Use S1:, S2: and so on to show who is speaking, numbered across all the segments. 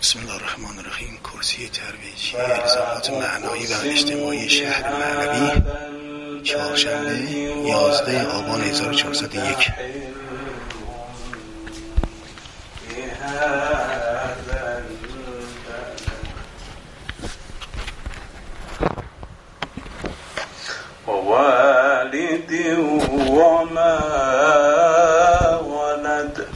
S1: بسم الله الرحمن الرحیم. کرسی ترویجی الزامات معنایی و اجتماعی شهر معنوی، چهارشنبه 11 آبان 1401.
S2: والد وما ولد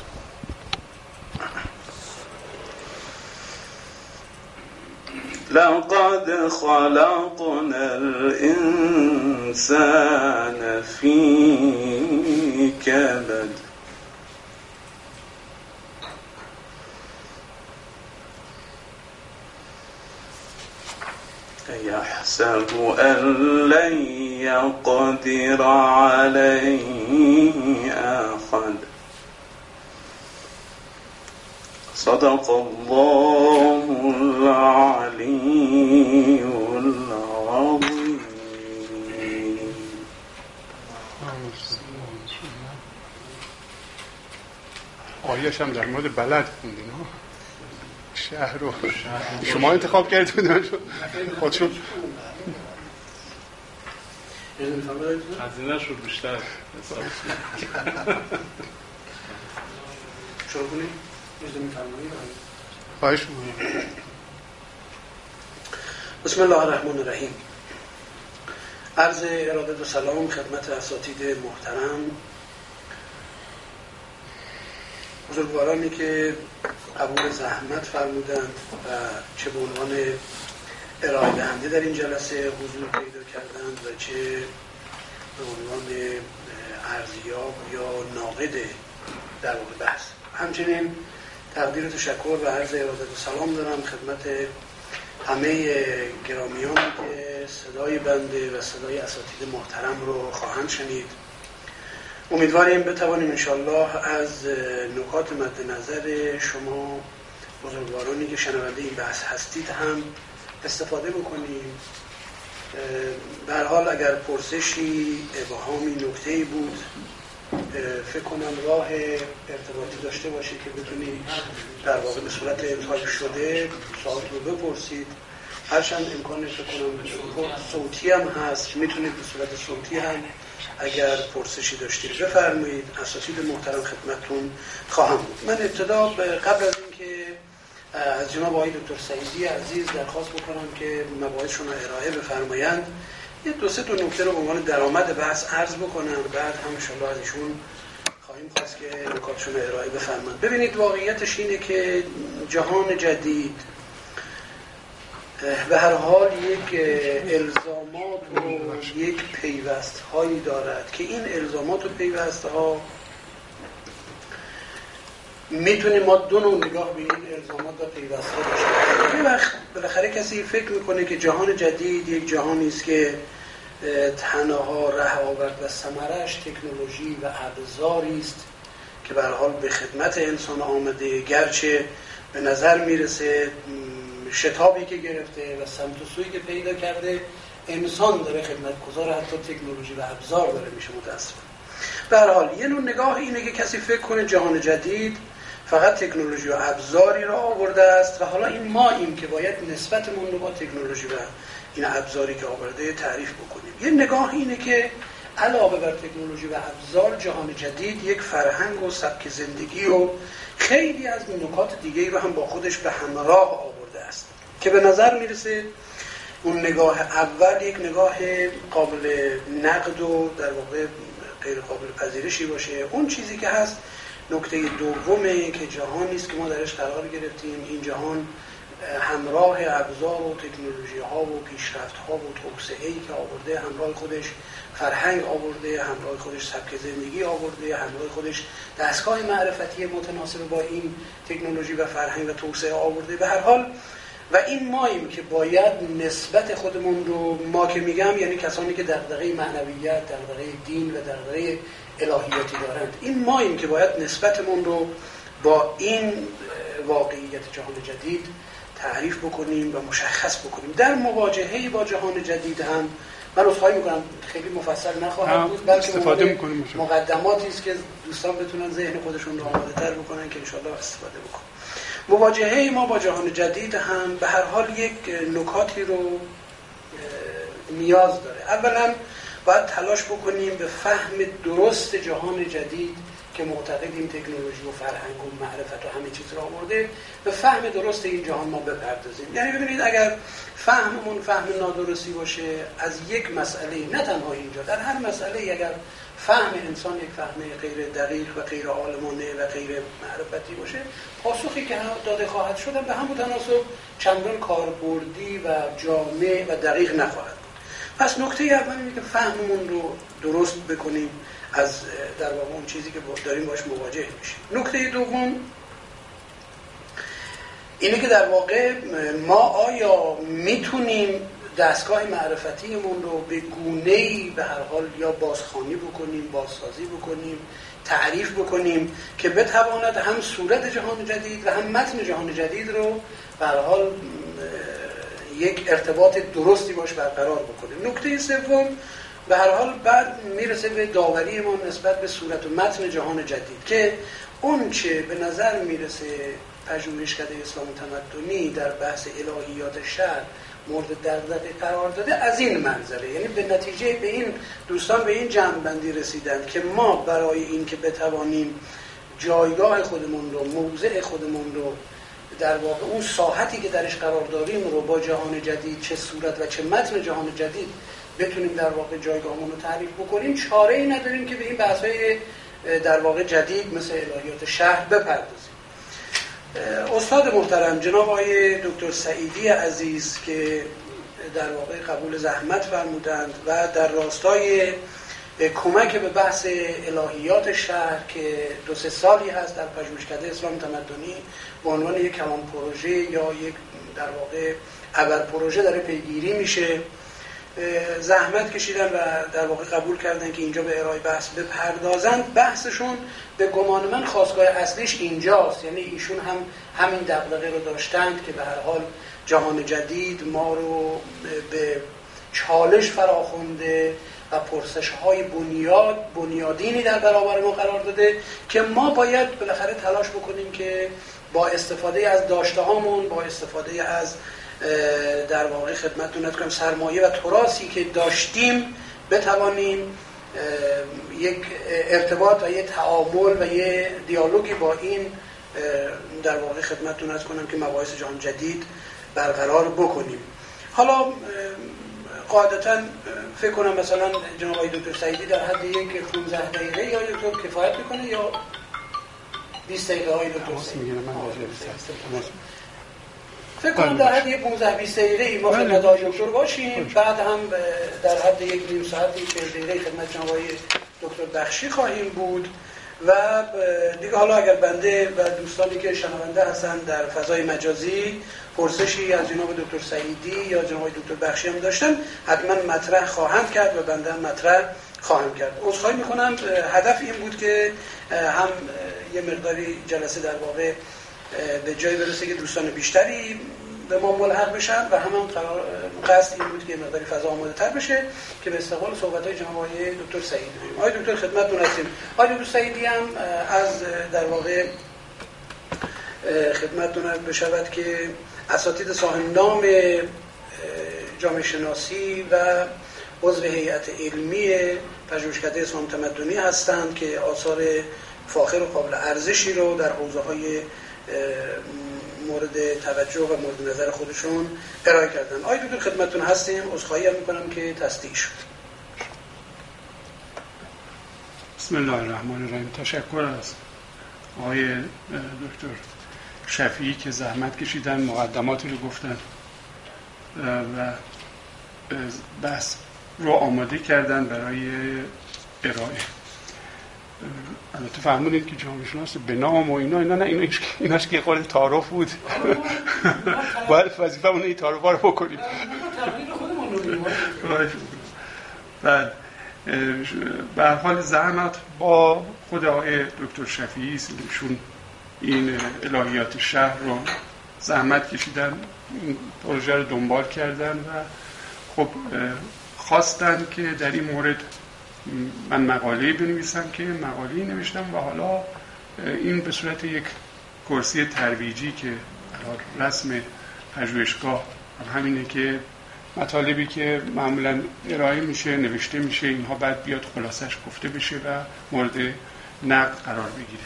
S2: لقد خلقنا الإنسان في كبد يحسب أن لن يقدر عليه أحد. صدق الله العلي العظيم.
S3: آیه‌اش هم در مورد بلد خوندین ها؟ شهر رو شما انتخاب کردید بودن خودشون
S4: هزینه شد بیشتر
S5: شروع کنید.
S3: خواهش
S5: بسم الله الرحمن الرحیم. عرض ارادت و سلام خدمت اساتید محترم، بزرگوارانی که قبول زحمت فرمودند و چه به عنوان ارائه دهنده در این جلسه حضور پیدا کردند و چه به عنوان ارزیاب یا ناقد در واقع بحث. همچنین تقدیر و تشکر و عرض ارادت و سلام دارم خدمت همه گرامیانی که صدای بنده و صدای اساتید محترم رو خواهند شنید. امیدواریم بتوانیم انشالله از نکات مد نظر شما بزرگوارانی که شنونده این بحث هستید هم استفاده بکنیم. به هر حال اگر پرسشی، ابهامی، نکته‌ای بود، فکر کنم راه ارتباطی داشته باشید که بتونید در واقع به صورت تایپ شده سوال رو بپرسید. هرچند امکان فکر کنم صوتی هم هست، میتونید به صورت صوتی هم اگر پرسشی داشتید بفرمایید. اساتید محترم خدمتتون خواهم بود. من ابتدا قبل از اینکه از جناب آقای دکتر سعیدی عزیز درخواست بکنم که مباحثشون رو ارائه بفرمایند، یه دو سه تا نکته رو به عنوان درآمد بحث عرض بکنم، بعد هم ان شاءالله از ایشون خواهیم خواست که نکاتشون رو ارائه بفرمایند. ببینید، واقعیتش اینه که جهان جدید به هر حال یک الزامات و یک پیوست هایی دارد که این الزامات و پیوست ها میتونیم ما دو نوع نگاه به این الزامات و پیوست ها داشته. یه وقت بالاخره کسی فکر میکنه که جهان جدید یک جهانی است که تنها ره آورد و ثمرش تکنولوژی و ابزاری است که به هر حال به خدمت انسان آمده، گرچه به نظر میرسه شتابی که گرفته و سمت و سویی که پیدا کرده انسان داره خدمتگزار حتی تکنولوژی و ابزار داره میشه متاسفانه. به هر حال یه نوع نگاه اینه که کسی فکر کنه جهان جدید فقط تکنولوژی و ابزاری را آورده است و حالا این ماییم که باید نسبتمون رو با تکنولوژی و این ابزاری که آورده تعریف بکنیم. یه نگاه اینه که علاوه بر تکنولوژی و ابزار، جهان جدید یک فرهنگ و سبک زندگی و خیلی از نکات دیگه‌ای رو هم با خودش به همراه آورده است که به نظر میرسه اون نگاه اول یک نگاه قابل نقد و در واقع غیر قابل پذیرشی باشه. اون چیزی که هست نکته دومه که جهانی است که ما درش قرار گرفتیم. این جهان همراه ابزار و تکنولوژی ها و پیشرفت ها و توسعه‌ای که آورده، همراه خودش فرهنگ آورده، همراه خودش سبک زندگی آورده، همراه خودش دستگاه معرفتی متناسب با این تکنولوژی و فرهنگ و توسعه آورده. به هر حال و این ماییم که باید نسبت خودمون رو، ما که میگم یعنی کسانی که دغدغه معنویت، دغدغه دین و دغدغه الهیاتی دارند، این ماییم که باید نسبتمون رو با این واقعیت جهان جدید تعریف بکنیم و مشخص بکنیم. در مواجهه با جهان جدید هم من عذرخواهی میکنم خیلی مفصل نخواهم بود، بلکه مقدماتی است که دوستان بتونن ذهن خودشون رو آماده‌تر بکنن که انشالله استفاده بکنن. مواجهه ما با جهان جدید هم به هر حال یک نکاتی رو نیاز داره. اولا باید تلاش بکنیم به فهم درست جهان جدید که معتقدیم تکنولوژی و فرهنگ و معرفت و همه چیز رو آورده، به فهم درست این جهان ما بپردازیم. یعنی ببینید اگر فهممون فهم نادرستی باشه از یک مسئله، نه تنها اینجا، در هر مسئله اگر فهم انسان یک فهم غیر دقیق و غیر عالمانه و غیر معرفتی باشه، پاسخی که داده خواهد شد به همون تناسب چندان کاربردی و جامع و دقیق نخواهد بود. پس نکته اول اینه که فهممون رو درست بکنیم از در واقع اون چیزی که داریم باش مواجه میشیم. نکته دوم اینه که در واقع ما آیا میتونیم دستگاه معرفتیمون رو به گونه‌ای به هر حال یا بازخوانی بکنیم، بازسازی بکنیم، تعریف بکنیم که بتواند هم صورت جهان جدید و هم متن جهان جدید رو به هر حال یک ارتباط درستی باش برقرار بکنیم. نکته سوم به هر حال بعد میرسه به داوری ما نسبت به صورت و متن جهان جدید که اون چه به نظر میرسه پژوهشکده اسلام تمدنی در بحث الهیات شرع مورد دغدغه قرار داده از این منظره، یعنی به نتیجه به این دوستان به این جمع‌بندی رسیدند که ما برای این که بتوانیم جایگاه خودمون رو، موضع خودمون رو در واقع اون ساحتی که درش قرار داریم رو با جهان جدید چه صورت و چه متن جهان جدید بتونیم در واقع جایگاهمون رو تعریف بکنیم، چاره‌ای نداریم که به این بحث‌های در واقع جدید مثل الهیات شرع بپردازیم. استاد محترم جناب آقای دکتر سعیدی عزیز که در واقع قبول زحمت فرمودند و در راستای کمک به بحث الهیات شرع که 2-3 سالی هست در پژوهشکده اسلام تمدنی به عنوان یک کلان پروژه یا یک در واقع ابر پروژه داره پیگیری میشه، زحمت کشیدن و در واقع قبول کردن که اینجا به ارائه بحث بپردازند. بحثشون به گمان من خاستگاه اصلیش اینجاست، یعنی ایشون هم همین دغدغه رو داشتند که به هر حال جهان جدید ما رو به چالش فراخونده و پرسش‌های بنیادینی در برابر ما قرار داده که ما باید بالاخره تلاش بکنیم که با استفاده از داشته‌هامون، با استفاده از در واقع خدمتتون کنم سرمایه و تراثی که داشتیم بتوانیم یک ارتباط و یک تعامل و یک دیالوگی با این در واقع خدمتتون کنم که مباحث جهان جدید برقرار بکنیم. حالا قاعدتاً فکر کنم مثلا جناب آقای دکتر سعیدی در حد یک 15 دقیقه یا دکتر کفایت میکنه یا 20 دقیقه های دکتر سعیدی. فکر کنم در حد یک 15-20 دقیقه ما خدمت آقای دکتر باشیم، بعد هم در حد یک نیم ساعتی 40 دقیقه خدمت جناب آقای دکتر بخشی خواهیم بود و دیگه حالا اگر بنده و دوستانی که شنونده هستن در فضای مجازی پرسشی از جناب دکتر سعیدی یا جناب دکتر بخشی هم داشتن حتما مطرح خواهند کرد و بنده هم مطرح خواهم کرد. عذرخواهی میکنم، هدف این بود که هم یه مقداری جلسه در واقع به جایی برسه که دوستان بیشتری به ما ملحق بشن و هم قصد این بود که مقداری فضا آماده تر بشه که به استقبال صحبت‌های جناب آقای دکتر سعیدی بریم. آقای دکتر خدمتتون هستیم. آقای دکتر سعیدی هم از در واقع خدمتتون بشود که اساتید صاحب نام جامعه شناسی و عضو هیئت علمی پژوهشکده اسلام تمدنی هستند که آثار فاخر و قابل ارزشی رو در حوزه‌های مورد توجه و مورد نظر خودشون ارائه کردن. آقای دکتر خدمتتون هستیم. عذرخواهی میکنم که تصدیق شد.
S3: بسم الله الرحمن الرحیم. تشکر از آقای دکتر شفیعی که زحمت کشیدن، مقدماتی رو گفتن و بحث رو آماده کردن برای ارائه. البته فرمودید که جامعه شناس به نام و اینا نه ایناش که خود تعارف بود. باید وظیفه اون این تعارفا رو بکنیم. بعد به هر حال زحمت با خود آقای دکتر شفیعی ایشون این الهیات شهر رو زحمت کشیدن، این پروژه رو دنبال کردن و خب خواستن که در این مورد من مقاله‌ای بنویسم که مقاله‌ای نوشتم و حالا این به صورت یک کرسی ترویجی که رسم پژوهشگاه همینه که مطالبی که معمولا ارائه میشه نوشته میشه اینها بعد بیاد خلاصش گفته بشه و مورد نقد قرار بگیره.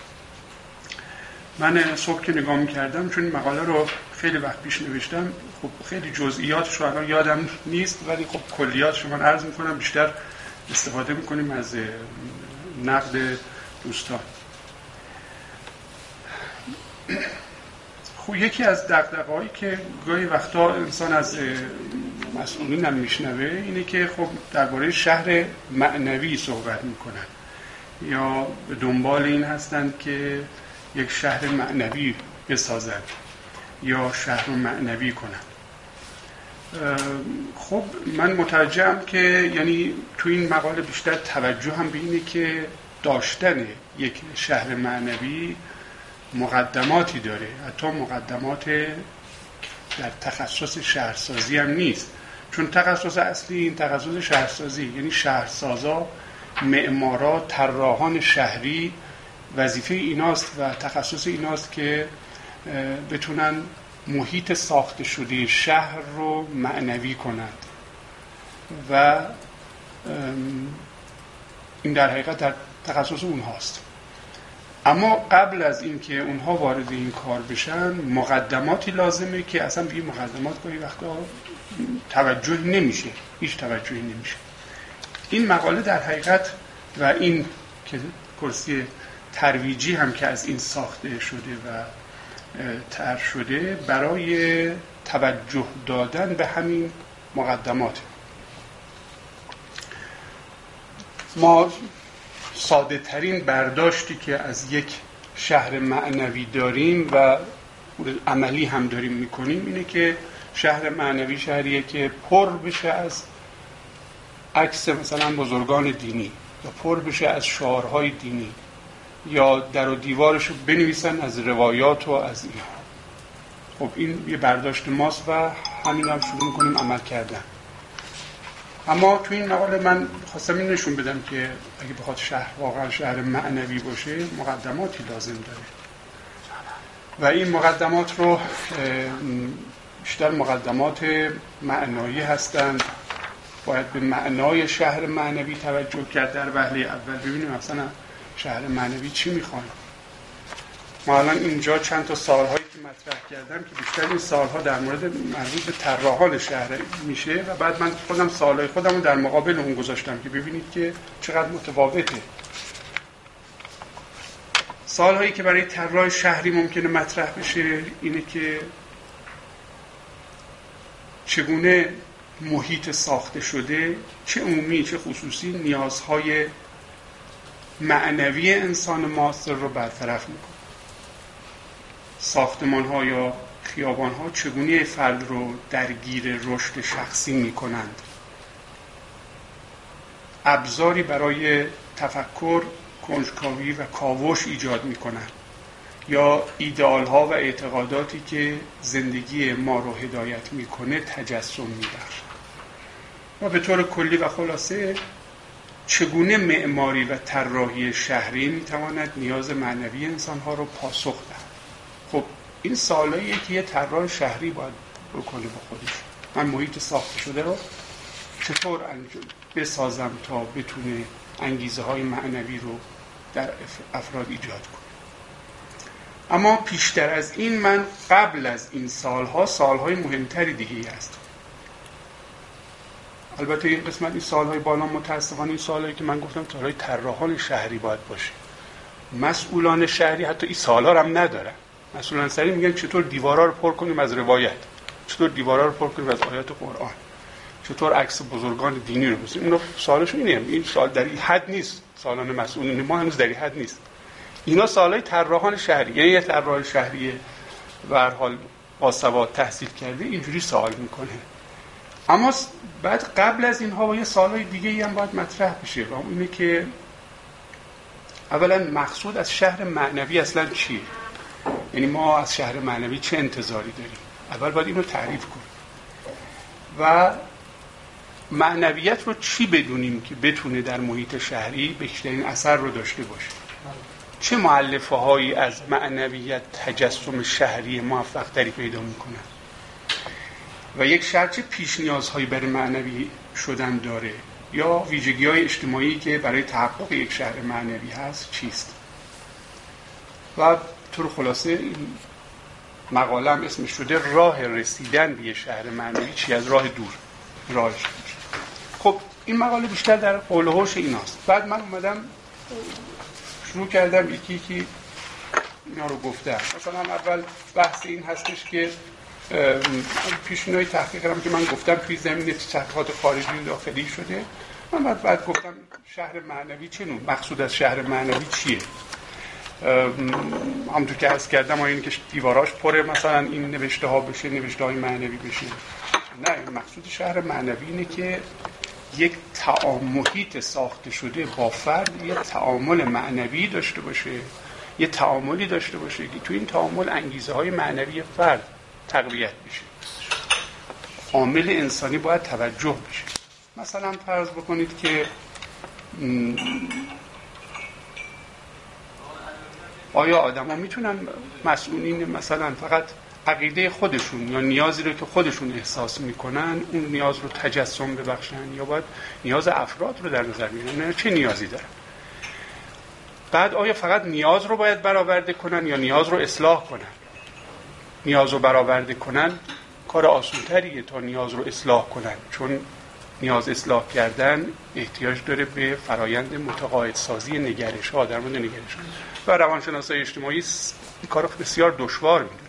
S3: من صبح که نگاه میکردم چون این مقاله رو خیلی وقت پیش نوشتم، خب خیلی جزئیاتش رو الان یادم نیست ولی خب کلیاتش رو من عرض میکنم، بیشتر استفاده میکنیم از نقد دوستان. خب یکی از دغدغه‌هایی که گاهی وقتا انسان از مسئولین هم میشنوه اینه که خب درباره شهر معنوی صحبت میکنن یا به دنبال این هستند که یک شهر معنوی بسازند یا شهر رو معنوی کنند. خب من متوجهم که یعنی تو این مقاله بیشتر توجه هم به اینه که داشتن یک شهر معنوی مقدماتی داره، حتی مقدمات در تخصص شهرسازی هم نیست، چون تخصص اصلی این تخصص شهرسازی، یعنی شهرسازا، معمارا، طراحان شهری وظیفه ایناست و تخصص ایناست که بتونن محیط ساخته شده شهر رو معنوی کنند و این در حقیقت در تخصص اونهاست. اما قبل از این که اونها وارد این کار بشن مقدماتی لازمه که اصلا به این مقدمات گاهی وقتا توجه نمیشه، هیچ توجهی نمیشه. این مقاله در حقیقت و این که کرسی ترویجی هم که از این ساخته شده و طرح شده برای توجه دادن به همین مقدمات. ما ساده ترین برداشتی که از یک شهر معنوی داریم و عملی هم داریم میکنیم اینه که شهر معنوی شهریه که پر بشه از عکس مثلا بزرگان دینی یا پر بشه از شعارهای دینی یا در و دیوارش رو بنویسن از روایات و از اینها. خب این یه برداشت ماست و همین هم شروع میکنیم عمل کردن. اما تو این مقاله من خواستم این نشون بدم که اگه بخواد شهر واقعا شهر معنوی باشه مقدماتی لازم داره و این مقدمات رو بیشتر مقدمات معنایی هستند. باید به معنای شهر معنوی توجه کرد در وهله اول، ببینیم مثلا شهر معنوی چی میخوان. ما الان اینجا چند تا سالهایی که مطرح کردم که بیشتر این سالها در مورد مربوط به طراحان شهر میشه و بعد من خودم سالهای خودم رو در مقابل اون گذاشتم که ببینید که چقدر متفاوته. سالهایی که برای طراح شهری ممکنه مطرح بشه اینه که چگونه محیط ساخته شده، چه عمومی چه خصوصی، نیازهای معنوی انسان معاصر رو برطرف میکنه. ساختمان‌ها یا خیابان‌ها چگونه فرد رو درگیر رشد شخصی میکنند. ابزاری برای تفکر، کنجکاوی و کاوش ایجاد میکنند یا ایدئال‌ها و اعتقاداتی که زندگی ما رو هدایت میکنه تجسم میبخشند. و به طور کلی و خلاصه چگونه معماری و طراحی شهری میتواند نیاز معنوی انسانها رو پاسخ دهد. خب این سوالاییه که یه طراح شهری باید بکنه با خودش. من محیط ساخته شده رو چطور بسازم تا بتونه انگیزه های معنوی رو در افراد ایجاد کنه. اما پیشتر از این من قبل از این سالهای مهمتری دیگه هست. البته این قسمت این سالهای بالا متاسفانه این سالهایی که من گفتم سالهای طراحان شهری باید باشه. مسئولان شهری حتی این سالها رو هم ندارن. مسئولان شهری میگن چطور دیوارا رو پر کنیم از روایت، چطور دیوارا رو پر کنیم از آیات قرآن، چطور عکس بزرگان دینی رو بزنیم. اینا سالشون اینه. این سال در این حد نیست. سالان مسئولین ما هنوز در این حد نیست. اینا سالهای طراحان شهری، یعنی یه طراح شهری به هر حال باسواد تحصیل کرده اینجوری سوال میکنه. اما بعد قبل از اینها یه سالهای دیگه هم باید مطرح بشه و اینه که اولا مقصود از شهر معنوی اصلا چیه؟ یعنی ما از شهر معنوی چه انتظاری داریم؟ اول باید اینو تعریف کنیم و معنویت رو چی بدونیم که بتونه در محیط شهری بیشترین اثر رو داشته باشه. چه مؤلفه هایی از معنویت تجسم شهری موفق تری پیدا میکنن و یک شهر چه پیش نیازهایی برای معنوی شدن داره یا ویژگی های اجتماعی که برای تحقق یک شهر معنوی هست چیست. و طور خلاصه این مقاله هم اسمش شده راه رسیدن به یک شهر معنوی چی از راه دور راهش. خب این مقاله بیشتر در حول و حوش ایناست. بعد من اومدم شروع کردم یکی اینا رو گفتم. مثلا اول بحث این هستش که پیشینه‌های تحقیق کردم که من گفتم توی زمینه تحقیقات خارجی و داخلی شده. من بعد گفتم شهر معنوی چه نوع مقصود از شهر معنوی چیه. همونطور که عرض کردم اینه که دیواراش پره مثلا این نوشته ها بشه، نوشته های معنوی بشه. نه، مقصود شهر معنوی اینه که یک محیط ساخته شده با فرد یه تعامل معنوی داشته باشه، یه تعاملی داشته باشه که تو این تعامل انگیزه های معنوی فرد تقویت بشه. عامل انسانی باید توجه بشه. مثلا فرض بکنید که آیا آدم ها میتونن مسئولین مثلا فقط عقیده خودشون یا نیازی رو که خودشون احساس میکنن اون نیاز رو تجسم ببخشن یا باید نیاز افراد رو در نظر بگیرن؟ چه نیازی دارن؟ بعد آیا فقط نیاز رو باید برآورده کنن یا نیاز رو اصلاح کنن؟ نیاز رو برآورده کنن کار آسان‌تریه تا نیاز رو اصلاح کنن، چون نیاز اصلاح کردن احتیاج داره به فرایند متقاعدسازی نگرش ها در مورد نگرش و روانشناسای اجتماعی این کار بسیار دشوار میدونه.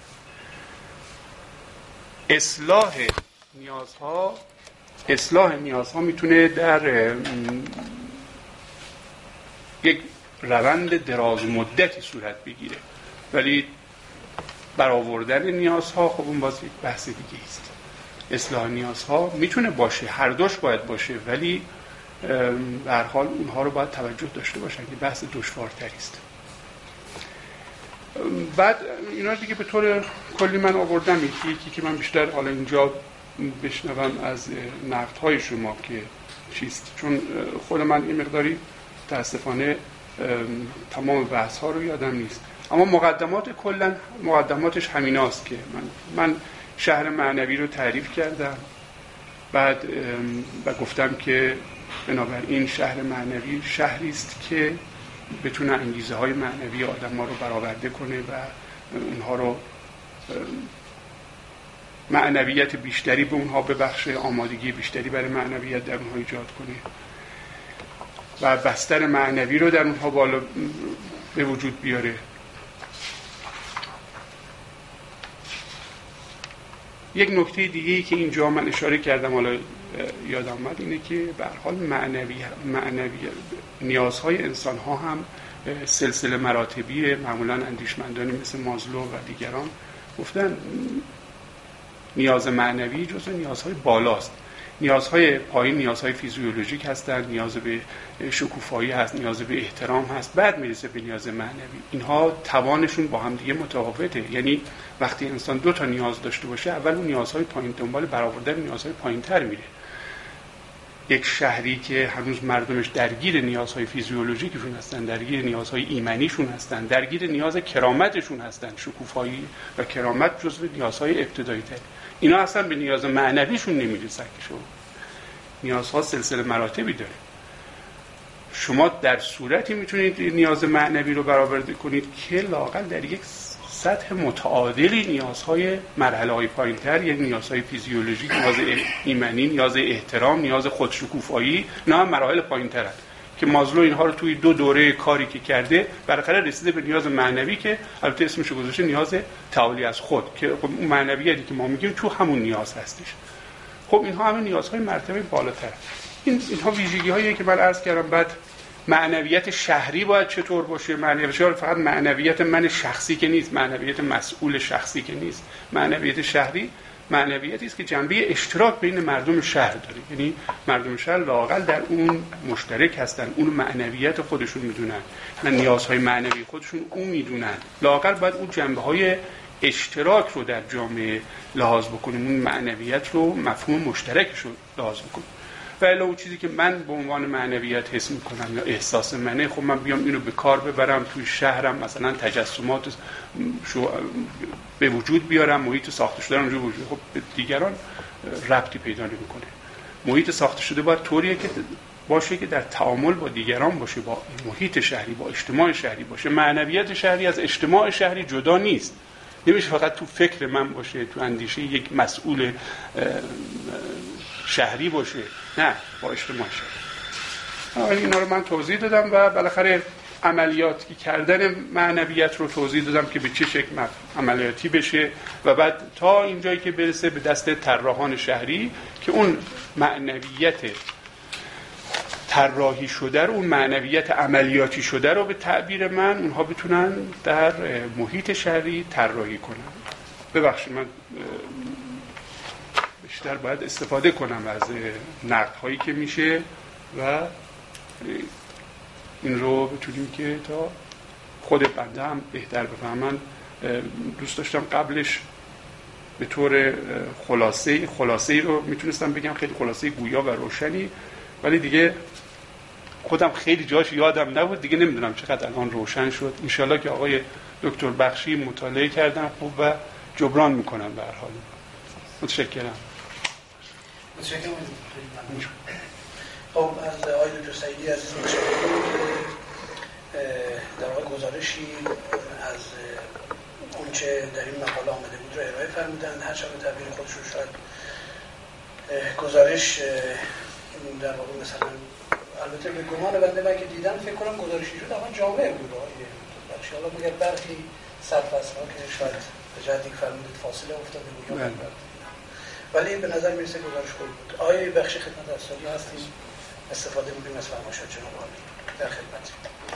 S3: اصلاح نیازها میتونه در یک روند دراز مدتی صورت بگیره، ولی برآوردن نیازها خب اون باز یک بحث دیگه است. اصلاح نیازها میتونه باشه، هر دوش باید باشه، ولی به هر حال اونها رو باید توجه داشته باشن که بحث دشوارتری است. بعد اینا دیگه به طور کلی من آوردم یکی که من بیشتر حالا اینجا بشنوم از نقدهای شما که چیست، چون خود من این مقداری متاسفانه تمام بحث ها رو یادم نیست، اما مقدماتش همیناست که من شهر معنوی رو تعریف کردم، بعد و گفتم که بنابراین شهر معنوی شهری است که بتونه انگیزه های معنوی آدم ها رو برآورده کنه و اونها رو معنویت بیشتری به اونها ببخشه، آمادگی بیشتری برای معنویت در اونها ایجاد کنه و بستر معنوی رو در اونها بالا به وجود بیاره. یک نکته دیگه‌ای که اینجا من اشاره کردم حالا یادم اومد اینه که به هر حال معنوی نیازهای انسان ها هم سلسله مراتبیه. معمولا اندیشمندانی مثل مازلو و دیگران گفتن نیاز معنوی جزو نیازهای بالاست. نیازهای پایین نیازهای فیزیولوژیک هستند، نیاز به شکوفایی هست، نیاز به احترام هست، بعد میرسه به نیاز معنوی. اینها توانشون با هم دیگه متفاوته، یعنی وقتی انسان دو تا نیاز داشته باشه اول اون نیازهای پایین دنبال برآوردن نیازهای پایین‌تر میره. یک شهری که هنوز مردمش درگیر نیازهای فیزیولوژیکشون هستن، درگیر نیازهای ایمنیشون هستن، درگیر نیاز کرامتشون هستن، شکوفایی و کرامت جزو نیازهای ابتدایی تر، اینا اصلا به نیاز معنویشون نمیرسن که شما نیازها سلسله مراتبی داره. شما در صورتی میتونید نیاز معنوی رو برآورده کنید که لااقل در یک سطح متعادلی نیازهای مرحله‌های پایین‌تر، یک نیازهای فیزیولوژیک، نیاز ایمنی، نیاز احترام، نیاز خودشکوفایی، نه هم مراحل پایین‌ترن که مازلو اینها رو توی 2 دوره کاری که کرده بالاخره رسیده به نیاز معنوی که البته اسمش رو گذاشته نیاز تعالی از خود، که خب اون معنویتی که ما میگیم تو همون نیاز هستش. خب اینها همه نیازهای مرتبه بالاتر. اینها ویژگی‌هایی که من عرض کردم. بعد معنویت شهری باید چطور باشه؟ معنویت شهری فقط معنویت من شخصی که نیست، معنویت مسئول شخصی که نیست. معنویت شهری معنویتی است که جنبه اشتراک بین مردم شهر داره، یعنی مردم شهر لااقل در اون مشترک هستن، اون معنویت خودشون میدونن، من نیازهای معنوی خودشون اون میدونن. لااقل باید اون جنبه‌های اشتراک رو در جامعه لحاظ بکنیم، اون معنویت رو، مفهوم مشترکش رو لحاظ بکنیم. فعلا اون چیزی که من به عنوان معنویت حس میکنم یا احساس منه، خب من بیام اینو به کار ببرم توی شهرم، مثلا تجسمات به وجود بیارم، محیط ساخته شده اونجا وجود، خب به دیگران ربطی پیدا نمیکنه. محیط ساخته شده باید طوریه که باشه که در تعامل با دیگران باشه، با محیط شهری، با اجتماع شهری باشه. معنویت شهری از اجتماع شهری جدا نیست. نمیشه فقط تو فکر من باشه، تو اندیشه یک مسئول شهری باشه، نه، با اجتماع شهری. اینا رو من توضیح دادم و بالاخره عملیاتی کردن معنویت رو توضیح دادم که به چه شکل عملیاتی بشه و بعد تا اینجایی که برسه به دست طراحان شهری که اون معنویت طراحی شده رو، اون معنویت عملیاتی شده رو به تعبیر من اونها بتونن در محیط شهری طراحی کنن. ببخشید من بیشتر باید استفاده کنم از نقدهایی که میشه و این رو بتونیم که تا خود بنده هم بهتر بفهمن. دوست داشتم قبلش به طور خلاصه‌ای رو میتونستم بگم، خیلی خلاصه گویا و روشنی، ولی دیگه خودم خیلی جاش یادم نبود دیگه، نمیدونم چقدر الان روشن شد. انشالله که آقای دکتر بخشی مطالعه کردن خوب و جبران میکنن به هر حال. متشکرم.
S5: خب از آقای دکتر سعیدی عزیز متشکرم که در واقع گزارشی از اونچه در این مقاله آمده بود رو ارائه فرمودن. هر چند تعبیر خودش رو شاید گزارش در واقع مثلا، البته به گمان بنده من که دیدم فکر کنم گزارشی شد اما جامعه بود آقای بخشی. حالا مگر برخی صد فصل‌ها که شاید به جهت اینکه فرمودید فاصله افتاده بود ولی به نظر میرسه گزارش خوب بود. آقای بخشی خدمت افسری هستیم، استفاده می‌کنیم از فرمایشات جناب عالی. در خدمتیم.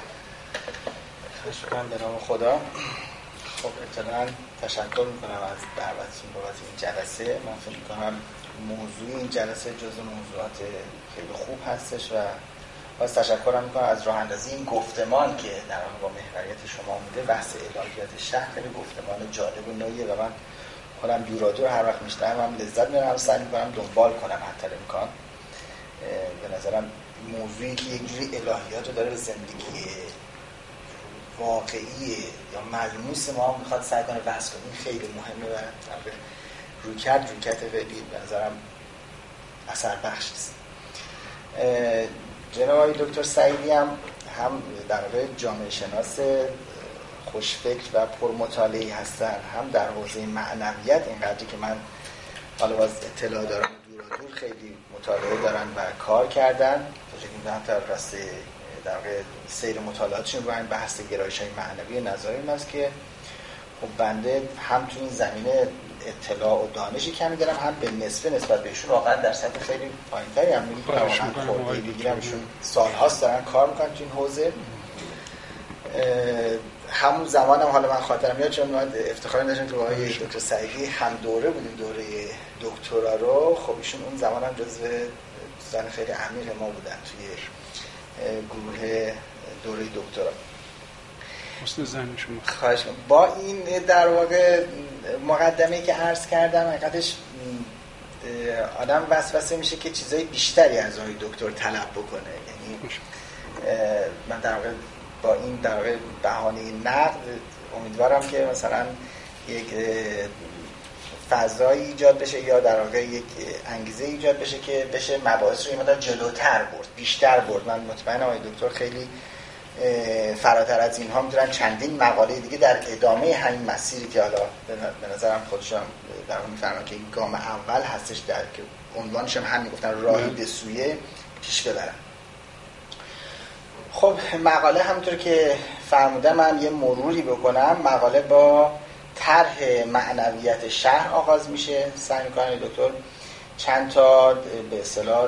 S4: شکر به نام خدا. خب ابتداً تشکر می‌کنم از دعوتتون بابت این جلسه. من فکر می‌کنم موضوع این جلسه جزو موضوعات خیلی خوب هستش و باز تشکرم میکنم از راه اندازی این گفتمان که در واقع با محوریت شما اومده. بحث الهیات شهر خیلی گفتمان جالب و نوعیه و من خودم دورادور هر وقت میشنوم هم لذت میبرم، سعی میکنم دنبال کنم حتی امکان. به نظرم موضوعی که یک جوری الهیات رو داره به زندگی واقعی یا ملموس ما میخواد سعی کنه وصل کنه، این خیلی مهمه و رویکرد خیلی به نظرم اثر بخش است. جناب آقای دکتر سعیدی هم در واقع جامعه شناس خوشفکر و پرمطالعه‌ای هستن، هم در حوزه معنویت اینقدری که من حالا باز اطلاع دارم دور خیلی مطالعه دارن و کار کردن. تا حتی راسته در واقع سیر مطالعاتشون رو این بحث گرایش‌های معنوی نظری این است که خب بنده هم تو این زمینه اطلاع و دانشی کمی دارم، هم به نسبت بهشون واقعا در سطح خیلی پایین‌تری هم می‌گیرم، خورده می‌گیرم. ایشون سال‌هاست دارن کار می‌کنن تو این حوزه. همون زمانم حالا من خاطرم میاد چون من افتخار داشتم که با آقای دکتر سعیدی هم دوره بودیم، دوره دکترا رو. خب ایشون اون زمانم جزو دوستان خیلی عمیق ما بودن توی گروه دوره دکترا. خواهش کنم. با این در واقع مقدمه‌ای که عرض کردم حقیقتش آدم وسوسه میشه که چیزای بیشتری از آقای دکتر طلب بکنه. یعنی من در واقع با این در واقع بهانه نقد امیدوارم که مثلا یک فضایی ایجاد بشه یا در واقع یک انگیزه ایجاد بشه که بشه مباحث رو یه مقدار جلوتر برد، بیشتر برد. من مطمئنم آقای دکتر خیلی فراتر از اینها میتونن چندین مقاله دیگه در ادامه همین مسیری که حالا به نظرم خودشون در اون میفرمایند که این گام اول هستش در که عنوانش هم همین گفتن راهی به سوی پیش ببرن. خب مقاله همونطور که فرمودم من یه مروری بکنم. مقاله با طرح معنویت شهر آغاز میشه. سعی می‌کنن دکتر چند تا به اصطلاح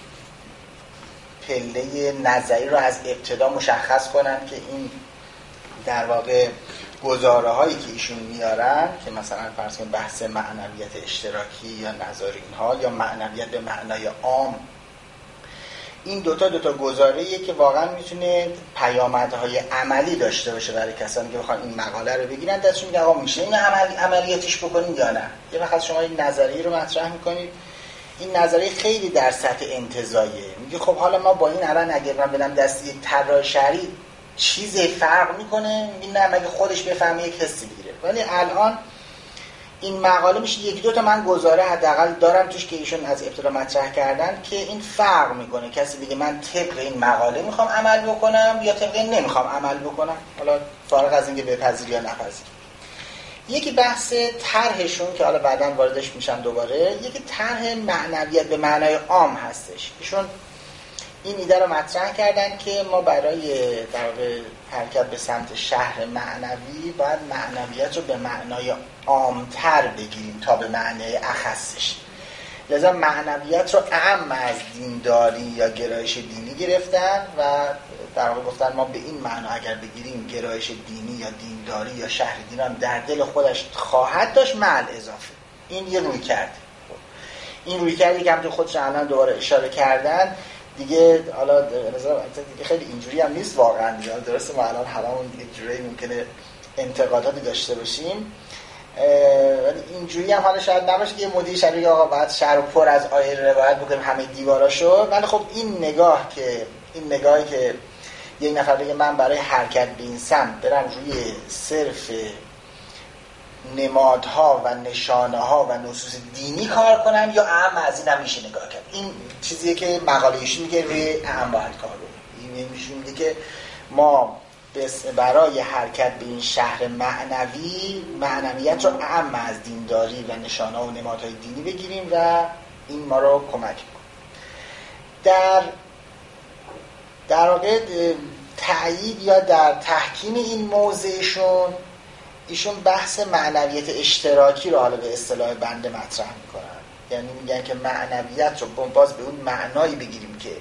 S4: پله نظری رو از ابتدا مشخص کنن که این در واقع گزاره هایی که ایشون میارن که مثلا فرض کنید بحث معنویت اشتراکی یا نظری اینها یا معنویت به معنای عام، این دوتا گزاره‌ایه که واقعا میتونه پیامدهای عملی داشته باشه برای کسانی که بخوان این مقاله رو بگیرن. دستشون میگه آقا میشه این عملیاتیش بکنید یا نه. یه وقت شما این نظریه رو مطرح میکنید، این نظریه خیلی در سطح انتزاعیه. میگه خب حالا ما با این الان اگه من بدم دست یک طراح شهری چیزی فرق میکنه؟ میگه نه، مگه خودش بفهمه یک حسی بگیره. ولی الان این مقاله میشه یک دو تا من گزاره حداقل دارم توش که ایشون از ابتدا مطرح کردن که این فرق میکنه. کسی بگه من طبق این مقاله میخوام عمل بکنم یا طبق این نمیخوام عمل بکنم، حالا فارغ از اینکه بپذیر یا نپذیر. یکی بحث طرحشون که حالا بعداً واردش میشم دوباره، یکی طرح معنویت به معنای عام هستش. ایشون این ایده رو مطرح کردن که ما برای در واقع حرکت به سمت شهر معنوی باید معنویت رو به معنای عامتر بگیریم تا به معنای اخصش. لذا معنویت رو اعم از دینداری یا گرایش دینی گرفتن و در واقع گفتن ما به این معنا اگر بگیریم گرایش دینی یا دینداری یا شهر دینان در دل خودش خواهد داشت مع اضافه. این یه روی کرده. این روی کردی که هم تو خودش الان دوباره اشاره کردن دیگه. حالا دیگه خیلی اینجوری هم نیست واقعا دیگه. درسته ما الان هممون یک جوری ممکنه انتقاداتی داشته باشیم، ولی اینجوری هم حالا شاید نباشه که یه مدیر شبیه آقا باید شهر رو پر از آیه روایت بکنیم همه دیواراشو. ولی خب این نگاهی که یک نفر بگه من برای حرکت به این سمت برم روی صرف نمادها و نشانه‌ها و نصوص دینی کار کنم یا اعم از این هم میشه نگاه کرد. این چیزیه که مقاله ایشون میگه روی اعم باید کار کنیم. این میگه که ما برای حرکت به این شهر معنوی معنویت رو اعم از دینداری و نشانه‌ها و نمادهای دینی بگیریم و این ما رو کمک میکنه. در واقع تأیید یا در تحکیم این موضعشون ایشون بحث معنویت اشتراکی رو حالا به اصطلاح بنده مطرح میکنن. یعنی میگن که معنویت رو باز به اون معنایی بگیریم که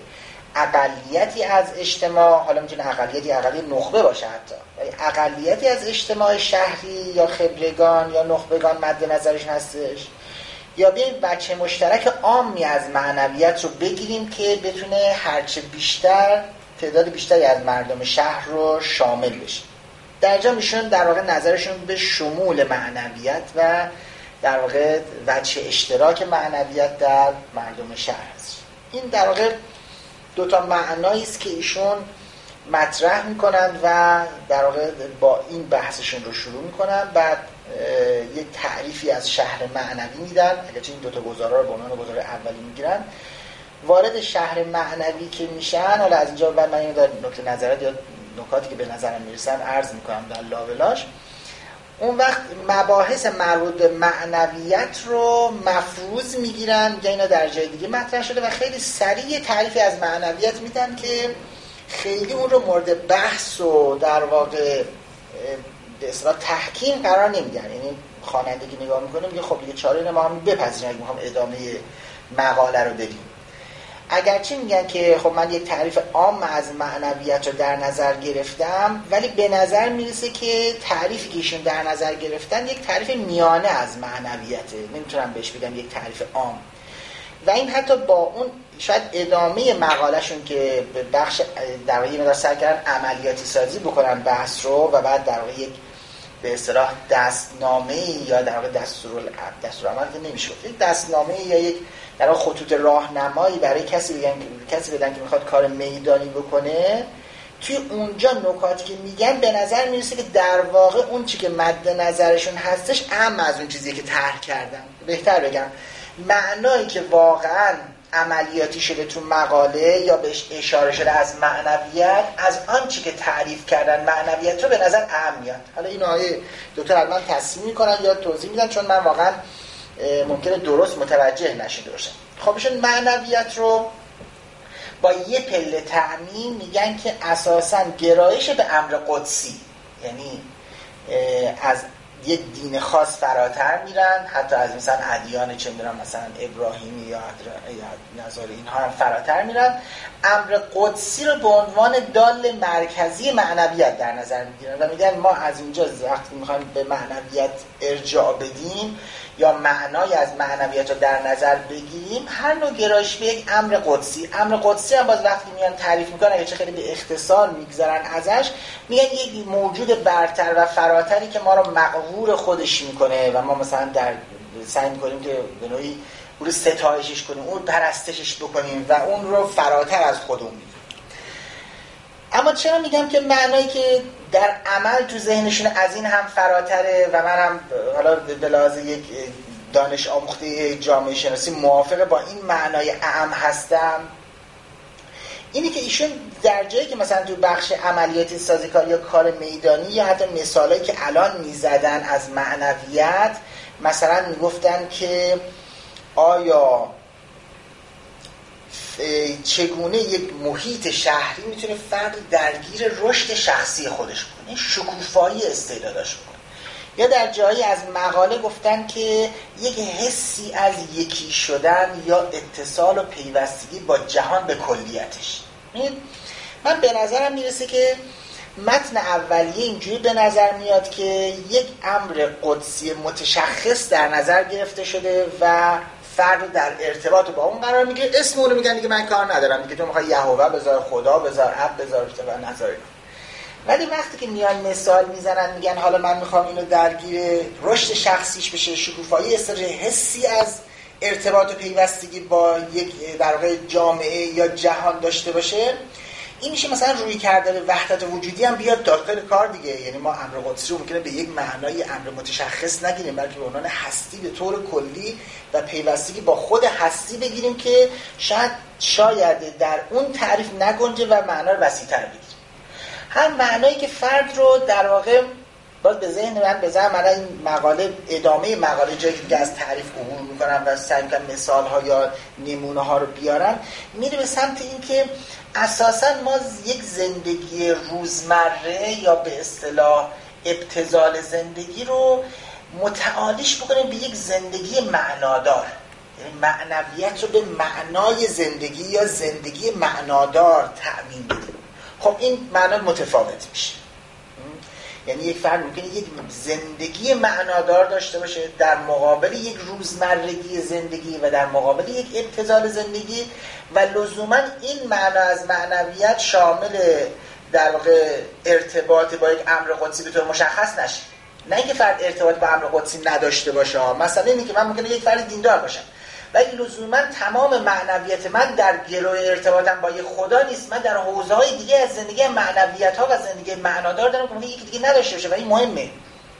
S4: اقلیتی از اجتماع، حالا میتونه اقلیتی نخبه باشه حتی، ولی اقلیتی از اجتماع شهری یا خبرگان یا نخبگان مد نظرش هستش، یا بیایم بچه مشترک عامی از معنویت رو بگیریم که بتونه هرچه بیشتر تعداد بیشتری از مردم شهر رو شامل بشه. در جا میشون در واقع نظرشون به شمول معنویت و در واقع وجه اشتراک معنویت در مردم شهر هست. این در واقع دوتا معنایی است که ایشون مطرح میکنند و در واقع با این بحثشون رو شروع میکنن. بعد یک تعریفی از شهر معنوی میدن، اگرچه این دوتا گزاره رو به عنوان گزاره اولی میگیرن. وارد شهر معنوی که میشن، حالا از اینجا بعد من این نکته نظرات یا نکاتی که به نظرم میرسن عرض میکنم در لاولاش. اون وقت مباحث مربوط به معنویت رو مفروض میگیرن یا اینا در جای دیگه مطرح شده و خیلی سریع تعریفی از معنویت میدن که خیلی اون رو مورد بحث و در واقع به اصطلاح تحکیم قرار نمیدن. یعنی خواننده که نگاه میکنه میگه خب دیگه چاره اینه ما هم بپذیریم اگه میخوام ادامه مقاله رو بدیم. اگرچه میگن که خب من یک تعریف عام از معنویت رو در نظر گرفتم، ولی به نظر میرسه که تعریفی که ایشون در نظر گرفتن یک تعریف میانه از معنویته. نمیتونم بهش بگم یک تعریف عام. و این حتی با اون شاید ادامه مقالهشون که به بخش در واقع مقدار سعی کردن عملیاتی سازی بکنن بحث رو و بعد در واقع یک به اصطلاح دستنامه یا در واقع دستورالعمل که نمیشه، یک دستنامه یا یک در واقع خطوط راهنمایی برای کسی بدن که میخواد کار میدانی بکنه. توی اونجا نکاتی که میگن به نظر میرسه که در واقع اون چی که مد نظرشون هستش اهم از اون چیزی که طرح کردن. بهتر بگم معنایی که واقعا عملیاتی شده تو مقاله یا بهش اشاره شده از معنویت، از آن چی که تعریف کردن معنویت رو به نظر اهم میاد. حالا این آیه دکتر حتما تصحیح میکنن یا توضیح میدن چون من واقعا ممکنه درست متوجه نشده باشم. خب ایشون معنویت رو با یه پله تعمیم میگن که اساساً گرایش به امر قدسی، یعنی از یه دین خاص فراتر میرن، حتی از مثلا ادیان چه میرن مثلا ابراهیمی یا نظاری اینها هم فراتر میرن. امر قدسی رو به عنوان دال مرکزی معنویت در نظر میگیرن و میگن ما از اینجا وقتی میخوایم به معنویت ارجاع بدیم یا معنای از معنویت رو در نظر بگیریم، هر نوع گرایش به یک امر قدسی. امر قدسی هم باز وقتی میان تعریف میکنن اگه چه خیلی به اختصار میگذارن ازش، میگن یک موجود برتر و فراتری که ما رو مقهور خودش میکنه و ما مثلا در سعی میکنیم که به نوعی اون رو ستایشش کنیم، اون رو پرستشش بکنیم و اون رو فراتر از خودمون میدونیم. اما چرا میگم که معنایی که در عمل تو ذهنشون از این هم فراتره و من هم حالا به لحاظ یک دانش آموخته جامعه شناسی موافق با این معنای اعم هستم، اینی که ایشون در جایی که مثلا تو بخش عملیاتی سازیکار یا کار میدانی یا حتی مثالایی که الان میزدن از معنویت، مثلا میگفتن که آیا چگونه یک محیط شهری میتونه فرد درگیر رشد شخصی خودش کنه، شکوفایی استعداداش کنه. یا در جایی از مقاله گفتن که یک حسی از یکی شدن یا اتصال و پیوستگی با جهان به کلیتش. من به نظرم میرسه که متن اولیه اینجوری به نظر میاد که یک امر قدسی متشخص در نظر گرفته شده و فرد در ارتباط با اون قرار میگیره. اسم اون رو میگن دیگه، من کار ندارم دیگه، تو میخوای یهوه بذار، خدا بذار، اب بذار و نذار. ولی وقتی که میان مثال میزنن میگن حالا من میخوام اینو درگیر رشد شخصیش بشه، شکوفایی استراتژی، حسی از ارتباط و پیوستگی با یک در واقع جامعه یا جهان داشته باشه، این میشه مثلا روی کرده وحدت وجودی هم بیاد داخل کار دیگه. یعنی ما امر قدسی رو ممکنه به یک معنای امر متشخص نگیریم، بلکه به عنوان هستی به طور کلی و پیوستگی با خود هستی بگیریم که شاید در اون تعریف نگنجه و معنا رو وسیع‌تر بگیریم. هم معنایی که فرد رو در واقع باز به ذهن من بزنم، من این مقاله ادامه مقاله جایی که از تعریف عبور میکنم و سعی میکنم مثال ها یا نمونه ها رو بیارم، میره به سمت این که اساساً ما یک زندگی روزمره یا به اصطلاح ابتذال زندگی رو متعالیش بکنیم به یک زندگی معنادار، یعنی معنویت رو به معنای زندگی یا زندگی معنادار تعمیم بدیم. خب این معنا متفاوت میشه. یعنی یک فرد ممکنه یک زندگی معنادار داشته باشه در مقابل یک روزمرگی زندگی و در مقابل یک ابتذال زندگی و لزوما این معنا از معنویت شامل در واقع ارتباط با یک امر قدسی به طور مشخص نشه. نه اینکه فرد ارتباط با امر قدسی نداشته باشه، مثلا اینه که من ممکنه یک فرد دیندار باشم ولی لزوما تمام معنویت من در گروه ارتباطم با یک خدا نیست، من در حوزه‌های دیگه از زندگی معنویت‌ها و زندگی معنادار دارم که یکی دیگه نداشته باشه و این مهمه.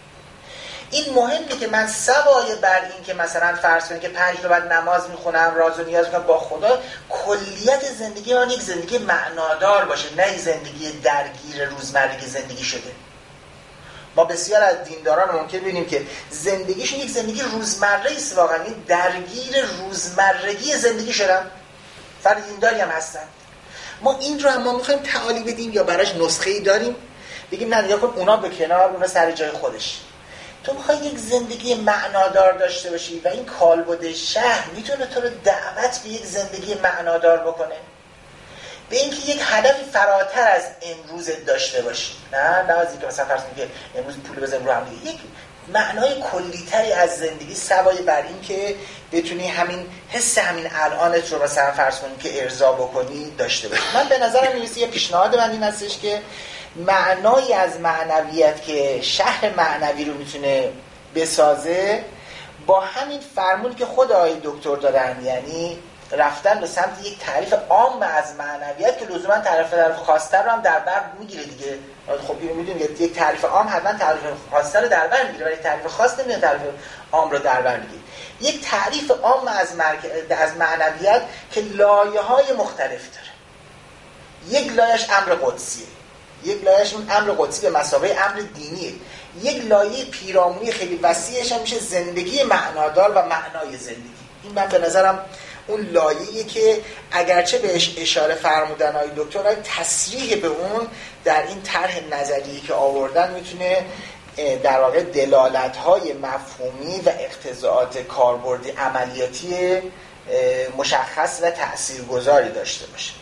S4: این مهمه که من سوای بر این که مثلا فرض کنید که 5 بعد نماز میخونم، راز و نیاز میکنم با خدا، کلیت زندگی من یک زندگی معنادار باشه، نه یک زندگی درگیر روزمرگی زندگی شده. ما بسیار از دینداران ممکن ببینیم که زندگیشون یک زندگی روزمره است، واقعا درگیر روزمرگی زندگی شدن، فرد دینداری هم هستن. ما این رو هم میخوایم تعالی بدیم یا براش نسخه‌ای داریم بگیم نه نگاه کن اونا به کنار، اونا سر جای خودش. تو میخوای یک زندگی معنادار داشته باشی و این کالبد شهر میتونه تو رو دعوت به یک زندگی معنادار بکنه، به اینکه یک هدفی فراتر از امروز داشته باشی. نه از اینکه مثلا فرض کنید امروز پول بزنیم رو هم دیگه، یک معنای کلی‌تری از زندگی سوای بر این که بتونی همین حس همین الانت رو مثلا فرض کنید که ارضا بکنی داشته باشی. من به نظرم میرسه یه پیشنهاد من این هستش که معنایی از معنویت که شهر معنوی رو میتونه بسازه با همین فرمولی که خود آقای دکتر دارن، یعنی رفتن به سمت یک تعریف عام از معنویت که لزوما تعریف خاص‌تر رو هم در بر میگیره دیگه. خب اینو میدونید یک تعریف عام حتما تعریف خاص‌تر رو در بر میگیره ولی تعریف خاص نمیاد تعریف عام رو در بر میگیره. یک تعریف عام از معنویت که لایه‌های مختلف داره. یک لایه‌اش امر قدسیه، یک لایه‌اش اون امر قدسی به مثابه امر دینیه، یک لایه پیرامونی خیلی وسیعش هم میشه زندگی معنادار و معنای زندگی. این من به نظرم اون لایه‌ایه که اگرچه بهش اشاره فرمودن آقای دکتر، تصریح به اون در این طرح نظریه‌ای که آوردن میتونه در واقع دلالت‌های مفهومی و اقتضاعات کاربردی عملیاتی مشخص و تاثیرگذاری داشته باشه.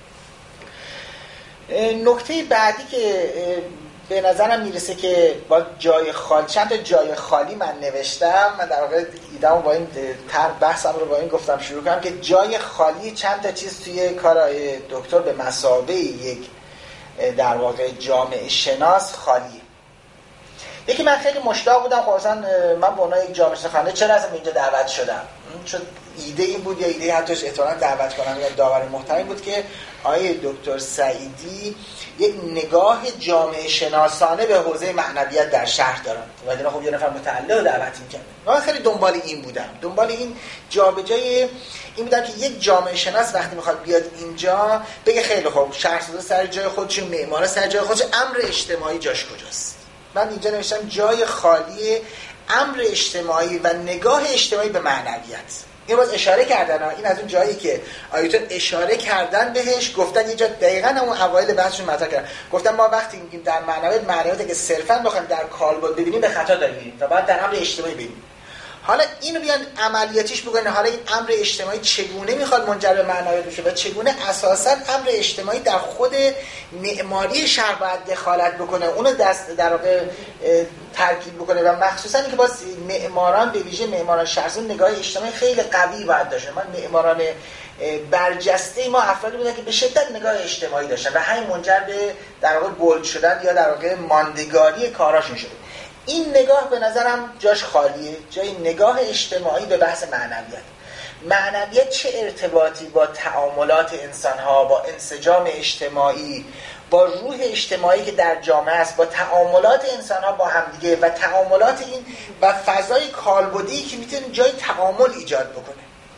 S4: نکته بعدی که به نظرم میرسه که با جای خالی، چند تا جای خالی من نوشتم، من در واقع ایده‌مو با این بحثم رو با این گفتم شروع کنم که جای خالی چند تا چیز توی کار دکتر به مثابه یک در واقع جامعه شناس خالیه. یکی من خیلی مشتاق بودم خصوصا من به عنوان یک جامعه شناخته چرا اصلا اینجا دعوت شدم، چون ایده این بود یا ایده حتی احتمالاً دعوت کنم یا داور محترم بود که آقای دکتر سعیدی یک نگاه جامعه شناسانه به حوزه معنویت در شهر دارن و دیگه خب یه نفر متعلق دعوت می‌کردن. من خیلی دنبال این بودم، دنبال این جابجایی این بودم که یک جامعه شناس وقتی میخواد بیاد اینجا بگه خیلی خوب شهرسازا سر جای خودش، معمارا سر جای خودش، امر اجتماعی جاش کجاست. من اینجا نوشتم جای خالی امر اجتماعی و نگاه اجتماعی به معنویت. این باز اشاره کردن، این از اون جایی که آیتون اشاره کردن بهش، گفتن یه جا دقیقاً همون اوایل بحثشون مطرح کردن، گفتن ما وقتی میگیم در معنویت که صرفاً بخوایم در کالبد ببینیم به خطا داریم و باید در امر اجتماعی ببینیم. حالا اینو بیان عملیاتیش بگن، حالا این امر اجتماعی چگونه میخواد منجر به معنویت بشه و چگونه اساساً امر اجتماعی در خود معماری شهر باید دخالت بکنه، اونو دست در واقع ترکیب بکنه و مخصوصاً اینکه باز معماران به ویژه معماران شهرساز نگاه اجتماعی خیلی قوی باید داشتن. من معماران برجسته ما افرادی بودن که به شدت نگاه اجتماعی داشتن و همین منجر به در واقع بولد شدن یا در واقع ماندگاری کاراشون شده. این نگاه به نظرم جاش خالیه، جای نگاه اجتماعی به بحث معنویت. معنویت چه ارتباطی با تعاملات انسان‌ها، با انسجام اجتماعی، با روح اجتماعی که در جامعه است، با تعاملات انسان‌ها با همدیگه و تعاملات این و فضای کالبدی که میتونه جای تعامل ایجاد بکنه.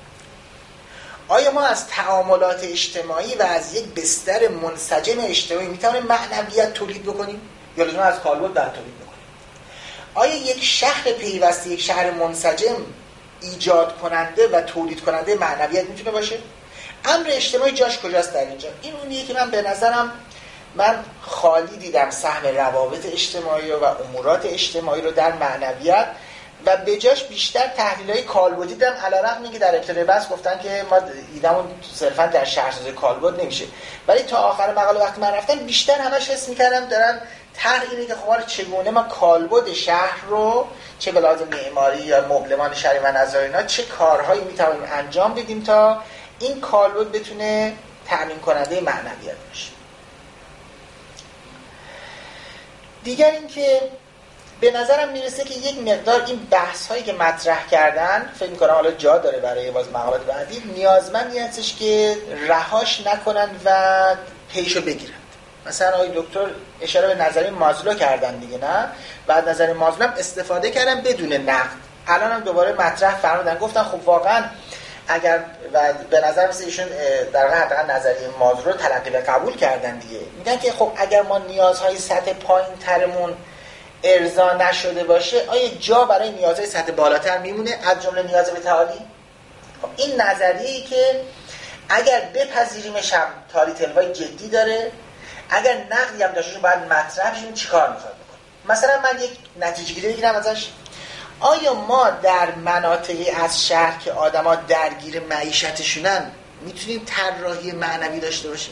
S4: آیا ما از تعاملات اجتماعی و از یک بستر منسجم اجتماعی میتونیم معنویت تولید بکنیم یا لزوما از کالبد در تولید بکنیم؟ آیا یک شهر پیوسته، یک شهر منسجم ایجاد کننده و تولید کننده معنویت میتونه باشه؟ امر اجتماعی جاش کجاست در اینجا؟ این اونیه که من به نظرم من خالی دیدم سهم روابط اجتماعی و امورات اجتماعی رو در معنویت و به جاش بیشتر تحلیل‌های کالبدی دیدم، علیرغم اینکه در ابتدای بحث گفتن که ما ایدمون صرفا در شهرسازی کالبد نمیشه، ولی تا آخر مقاله وقتی من رفتم بیشتر همش حس می‌کردم دارن طرح اینه که خب چگونه ما کالبد شهر رو چه به لحاظ معماری یا مبلمان شهری و نظر اینا چه کارهایی میتونیم انجام بدیم تا این کالبد بتونه تامین کننده معنویت باشه. دیگر این که به نظرم میرسه که یک مقدار این بحث هایی که مطرح کردن فکر میکنم حالا جا داره برای باز مقالات بعدی، نیازمندی هستش که رهاش نکنن و پیشو بگیرن. مثلا آقای دکتر اشاره به نظریه مازلو کردن دیگه، نه؟ بعد نظریه مازلو هم استفاده کردن بدون نقد. الان هم دوباره مطرح فرمودن، گفتن خب واقعا اگر و به نظر مثل ایشون در واقع حداقل نظریه مازلو رو تلقی و قبول کردن دیگه. میگن که خب اگر ما نیازهای سطح پایین‌ترمون ارضا نشده باشه، آیا جا برای نیازهای سطح بالاتر میمونه از جمله نیاز به تعالی؟ خب این نظریه‌ای که اگر بپذیریمش هم تالی تلوای جدی داره، اگر نقدی هم داشته باید مطرح بشیم چیکار میخواد بکنه. مثلا من یک نتیجه گیری بگیرم ازش، آیا ما در مناطقی از شهر که آدما درگیر معیشتشونن میتونیم طراحی معنوی داشته باشیم؟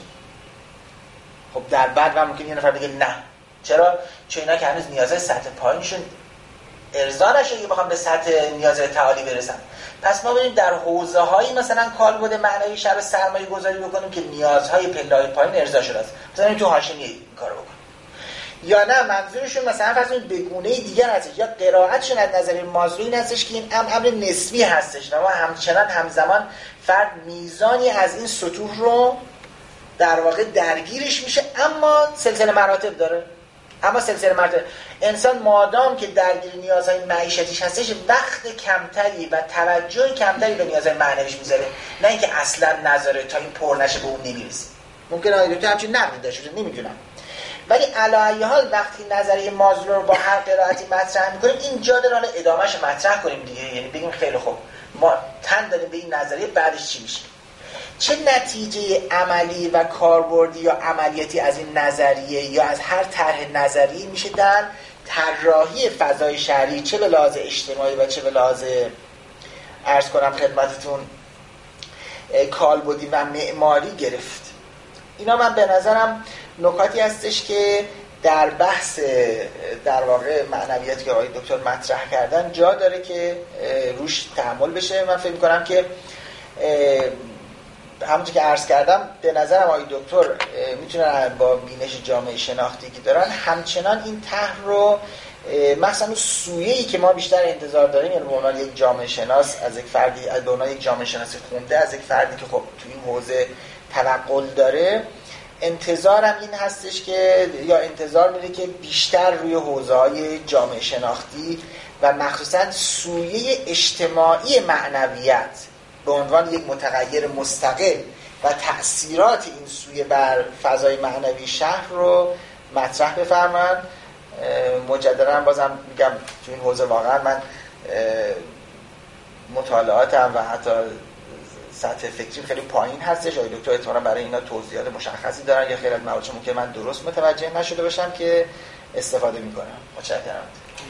S4: خب در بعد ممکنه یه نفر بگه نه. چرا؟ چون اینا که هنوز نیازهای سطح پایینشون ارضا نشده که بخوام به سطح نیازهای تعالی برسن. پس ما بریم در حوزه‌هایی مثلا کالبد معنوی شهر سرمایه گذاری بکنیم که نیازهای پله‌های پایین ارضا شده است. مثلا تو هاشمی این کارو بکنیم. یا نه منظورشون مثلا فرض کنید به گونه دیگر هستش، یا قرائتشون از نظر مازلو این هستش که این امر نسبی هستش و ما همچنان همزمان فرد میزانی از این سطوح رو در واقع درگیرش میشه، اما سلسله مراتب داره. اما سلسله مراتب انسان مادام که درگیر نیازهای معیشتیش هستش وقت کمتری و توجه کمتری به نیازهای معنویش میذاره، نه اینکه اصلا نذاره تا این پر نشه به اون نمیرسه. ممکنه آیه تو همچین نقد داشته باشه، نمیدونم. ولی علی ای حال وقتی نظریه مازلو رو با هر قرائتی مطرح میکنیم این جا داره حالا ادامهش مطرح کنیم دیگه، یعنی بگیم خیلی خوب ما تن دادیم به این نظریه، بعدش چی میشه؟ چه نتیجه عملی و کاربردی یا عملیاتی از این نظریه یا از هر طرح نظری میشه در طراحی فضای شهری، چه به لحاظ اجتماعی و چه به لحاظ عرض کنم خدمتتون کالبدی و معماری گرفت. اینا من به نظرم نکاتی هستش که در بحث در واقع معنویاتی که آقای دکتر مطرح کردن جا داره که روش تأمل بشه. من فکر می‌کنم که همونطور که عرض کردم به نظرم آقای دکتر میتونن با بینش جامعه شناختی که دارن همچنان این طرح رو مثلا اون سویه‌ای که ما بیشتر انتظار داریم، یعنی به عنوان یک جامعه شناس از یک فردی، به عنوان یک جامعه شناسی خونده از یک فردی که خب تو این حوزه تنقل داره، انتظارم این هستش که یا انتظار میره که بیشتر روی حوزه‌های جامعه شناختی و مخصوصا سویه اجتماعی معنویت به عنوان یک متغیر مستقل و تأثیرات این سویه بر فضای معنوی شهر رو مطرح بفرمایند. مجددا بازم میگم تو این حوزه واقعا من مطالعاتم و حتی سطح فکریم خیلی پایین هستش. آقای دکتر احتمالاً برای اینا توضیحات مشخصی دارن یا خیلی از مواردش ممکن من درست متوجه نشده باشم که استفاده میکنم. متشکرم.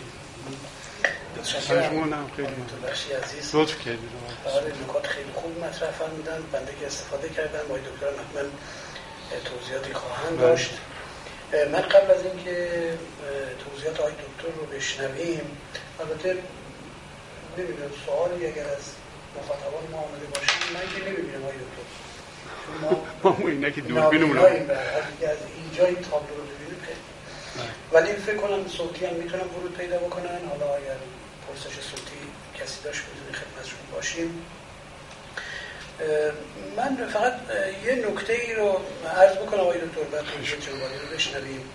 S3: شما خیلی
S5: عزیز
S3: لطف کردید.
S5: آره نکات خیلی خوب مطرح فرمودن، بنده که استفاده کردم. آقای دکتر حتما توضیحاتی خواهند داشت. من قبل از اینکه توضیحات آقای دکتر رو بشنویم، البته نمیدونم سوالی اگر از مخاطبان ما آمده باشیم، من که نمیبینم آقای دکتر،
S3: ما اینا که دوربینمون رو
S5: اگر از اینجا این تابلو رو ببینیم خیلی، ولی فکر کنم صوتی هم میتونم ورود پیدا بکنن. حالا اگر پرسش صوتی کسی داشت میتونی خدمتشون باشیم. من فقط یه نکته ای رو عرض بکنم آقای دکتر، بعد توضیح جنبالی رو بشنویم.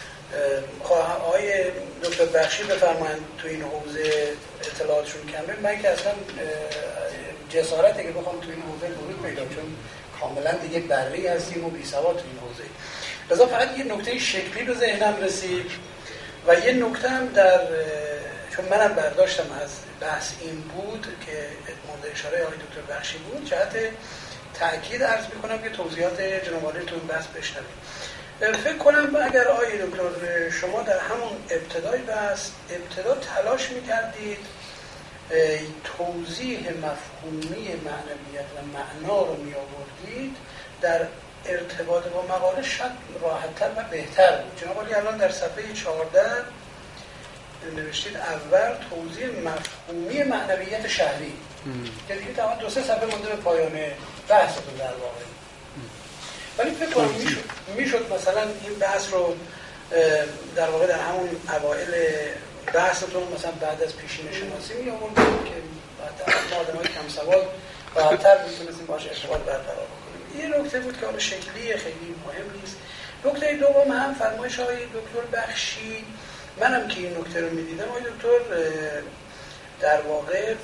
S5: آقای دکتر بخشی بفرمایند تو این حوزه اطلاعاتشون کمه. من که اصلا جسارتی که بخوام تو این حوزه ورود پیدا، چون کاملا دیگه بری هستیم و بی سواد تو این حوزه. لذا فقط یه نکته شکلی به ذهنم رسید و یه نکته هم چون منم برداشتم از بحث این بود که مورد اشاره آقای دکتر بخشی بود، جهت تأکید عرض میکنم که توضیحات جناب عالی تو این بحث بشنویم. فکر کنم اگر آقای دکتر شما در همون ابتدای بحث تلاش میکردید توضیح مفهومی معنویت و معنا رو میآوردید، در ارتباط با مقاله شاید راحت‌تر و بهتر بود. جناب عالی الان در صفحه 14 نوشتید اول توضیح مفهومی معنویت شهری که دیگه تمام 2-3 صفحه مونده به پایان بحثتون در واقع. ولی فکر کنم میشد مثلا این بحث رو در واقع در همون اوائل بحثتون مثلا بعد از پیشین شناسی می آوردیم که بعد ما آدمای کم سواد راحت‌تر میتونستیم باهاش ارتباط برقرار بکنیم. یه نکته بود که حالا شکلی خیلی مهم نیست. نکته دوم هم فرمایش آقای دکتر بخشی، منم که این نکته رو میدیدم آقای دکتر در واقع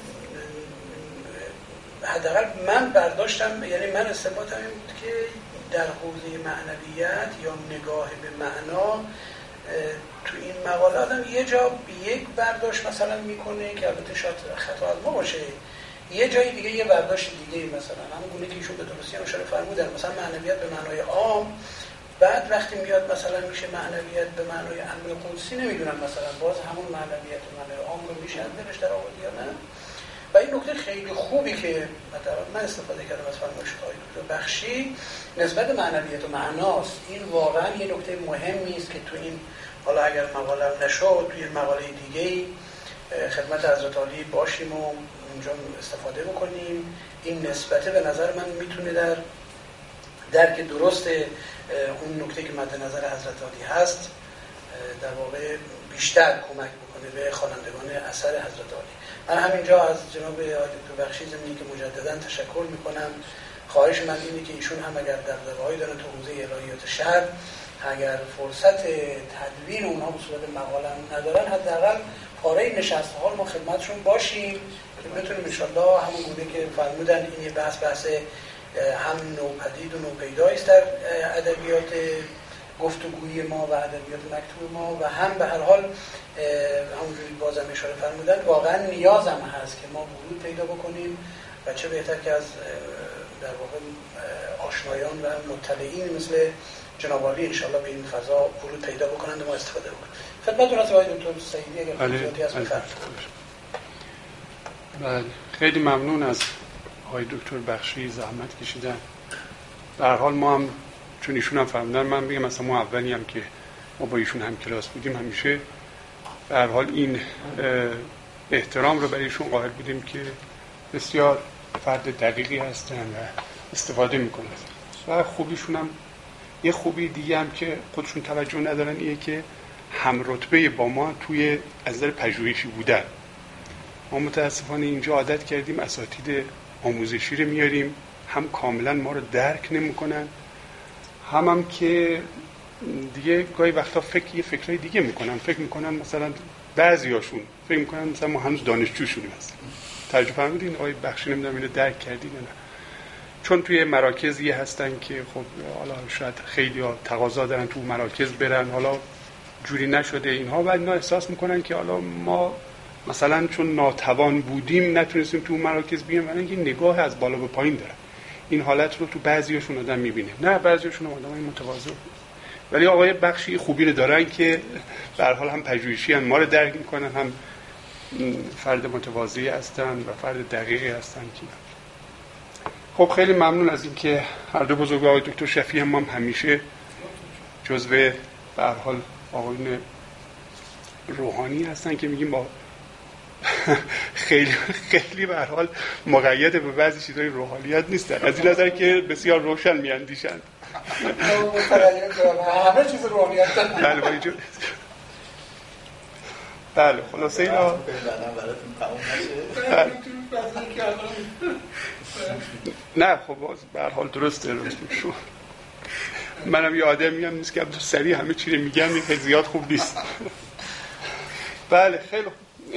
S5: حداقل من برداشتم، یعنی من استنباطم این بود که در حوزه معنویت یا نگاه به معنا تو این مقاله آدم یه جا یک برداشت مثلا میکنه که البته شاید خطا از ما باشه، یه جای دیگه یه برداشت دیگه مثلا همون گونه که ایشون به درستی هم اشاره فرمودن، مثلا معنویت به معنای عام، بعد وقتی میاد مثلا میشه معنویت به معنای عمل قدسی، نمیدونم مثلا باز همون معنویت به معنای عام رو میشه درش در آورد یا نه. و این نکته خیلی خوبی که من استفاده کردم از فرمایش آقای دکتر بخشی نسبت به معنویت و معناست. این واقعا یه نکته مهمی است که تو این، حالا اگر مقالم نشد توی مقاله دیگه‌ای خدمت حضرت عالی باشیم و اونجا استفاده بکنیم. این نسبت به نظر من میتونه در درک درست اون نکته که مد نظر حضرت عالی هست در واقع بیشتر کمک بکنه به خوانندگان اثر حضرت عالی. من همینجا از جناب آقای دکتر بخشی ضمن که مجددا تشکر میکنم. خواهش من اینه که ایشون هم اگر دغدغه‌هایی دارن تو حوزه الهیات شهر، اگر فرصت تدوین اونها به صورت مقاله ندارن، حداقل پاره نشست‌ها ما خدمتشون باشیم که بتونیم ان شاءالله همون گونه که فرمودن این یه بحث هم نوپدید و نوپیدایی است در ادبیات گفتگویی ما و ادبیات مکتوب ما، و هم به هر حال همونجوری بازم اشاره فرمودن واقعا نیازم هست که ما ورود پیدا بکنیم و چه بهتر که از در واقع آشنایان و مطلعین مثل جناب عالی انشاءالله به این فضا ورود پیدا بکنند و ما استفاده بکنیم. خدمتتون هست آقای دکتر سعیدی اگر توضیحاتی هست بفرمایید.
S3: بله، خیلی ممنون از آقای دکتر بخشی، زحمت کشیدن. در حال ما هم چون ایشون هم فرمودن، من میگم مثلا ما اولی هم که ما با ایشون هم کلاس بودیم همیشه به هر حال این احترام رو برای ایشون قائل بودیم که بسیار فرد دقیقی هستن و استفاده میکنن. و خوبیشون هم یه خوبی دیگه هم که خودشون توجه ندارن اینه که هم رتبه با ما توی از نظر پژوهشی بودن. ما متاسفانه اینجا عادت کردیم اساتید آموزشی رو میاریم، هم کاملا ما رو درک نمیکنن، هم که دیگه گاهی وقتا یه فکرای دیگه میکنن. فکر میکنن مثلا بعضیاشون فکر میکنن مثلا ما هنوز دانشجوشونیم هستیم. ترجمه فرمودین آقای بخشی، نمیدونم اینو درک کردین نه؟ چون توی مراکزی هستن که خب حالا شاید خیلی ها تقاضا دارن تو مراکز برن، حالا جوری نشده اینها، بعد اینا احساس میکنن که حالا ما مثلا چون ناتوان بودیم نتونستیم تو مراکز بیایم، ولی اینکه نگاه از بالا به پایین دارن. این حالت رو تو بعضیاشون آدم میبینه، نه بعضیاشون آدمای متواضع، ولی آقای بخشی خوبی رو دارن که به هر حال هم پژوهشی ان، ما رو درک میکنن، هم فرد متواضعی هستن و فرد دقیقی هستن. که خب خیلی ممنون از اینکه هر دو بزرگوار آقای دکتر شفیع هم همیشه جزو به هر حال آقایون روحانی هستن که میگیم با خیلی به هر حال مقید به بعضی چیزای روحانیت نیستن، از این نظر که بسیار روشن میاندیشند.
S5: همه چیز روحانیت دارن.
S3: بله خلاصه اینا نه خب به هر حال درسته شو. منم یه آدمی هم نیست که سریع همه چی رو میگم، این خیلی زیاد خوب نیست. بله خیلی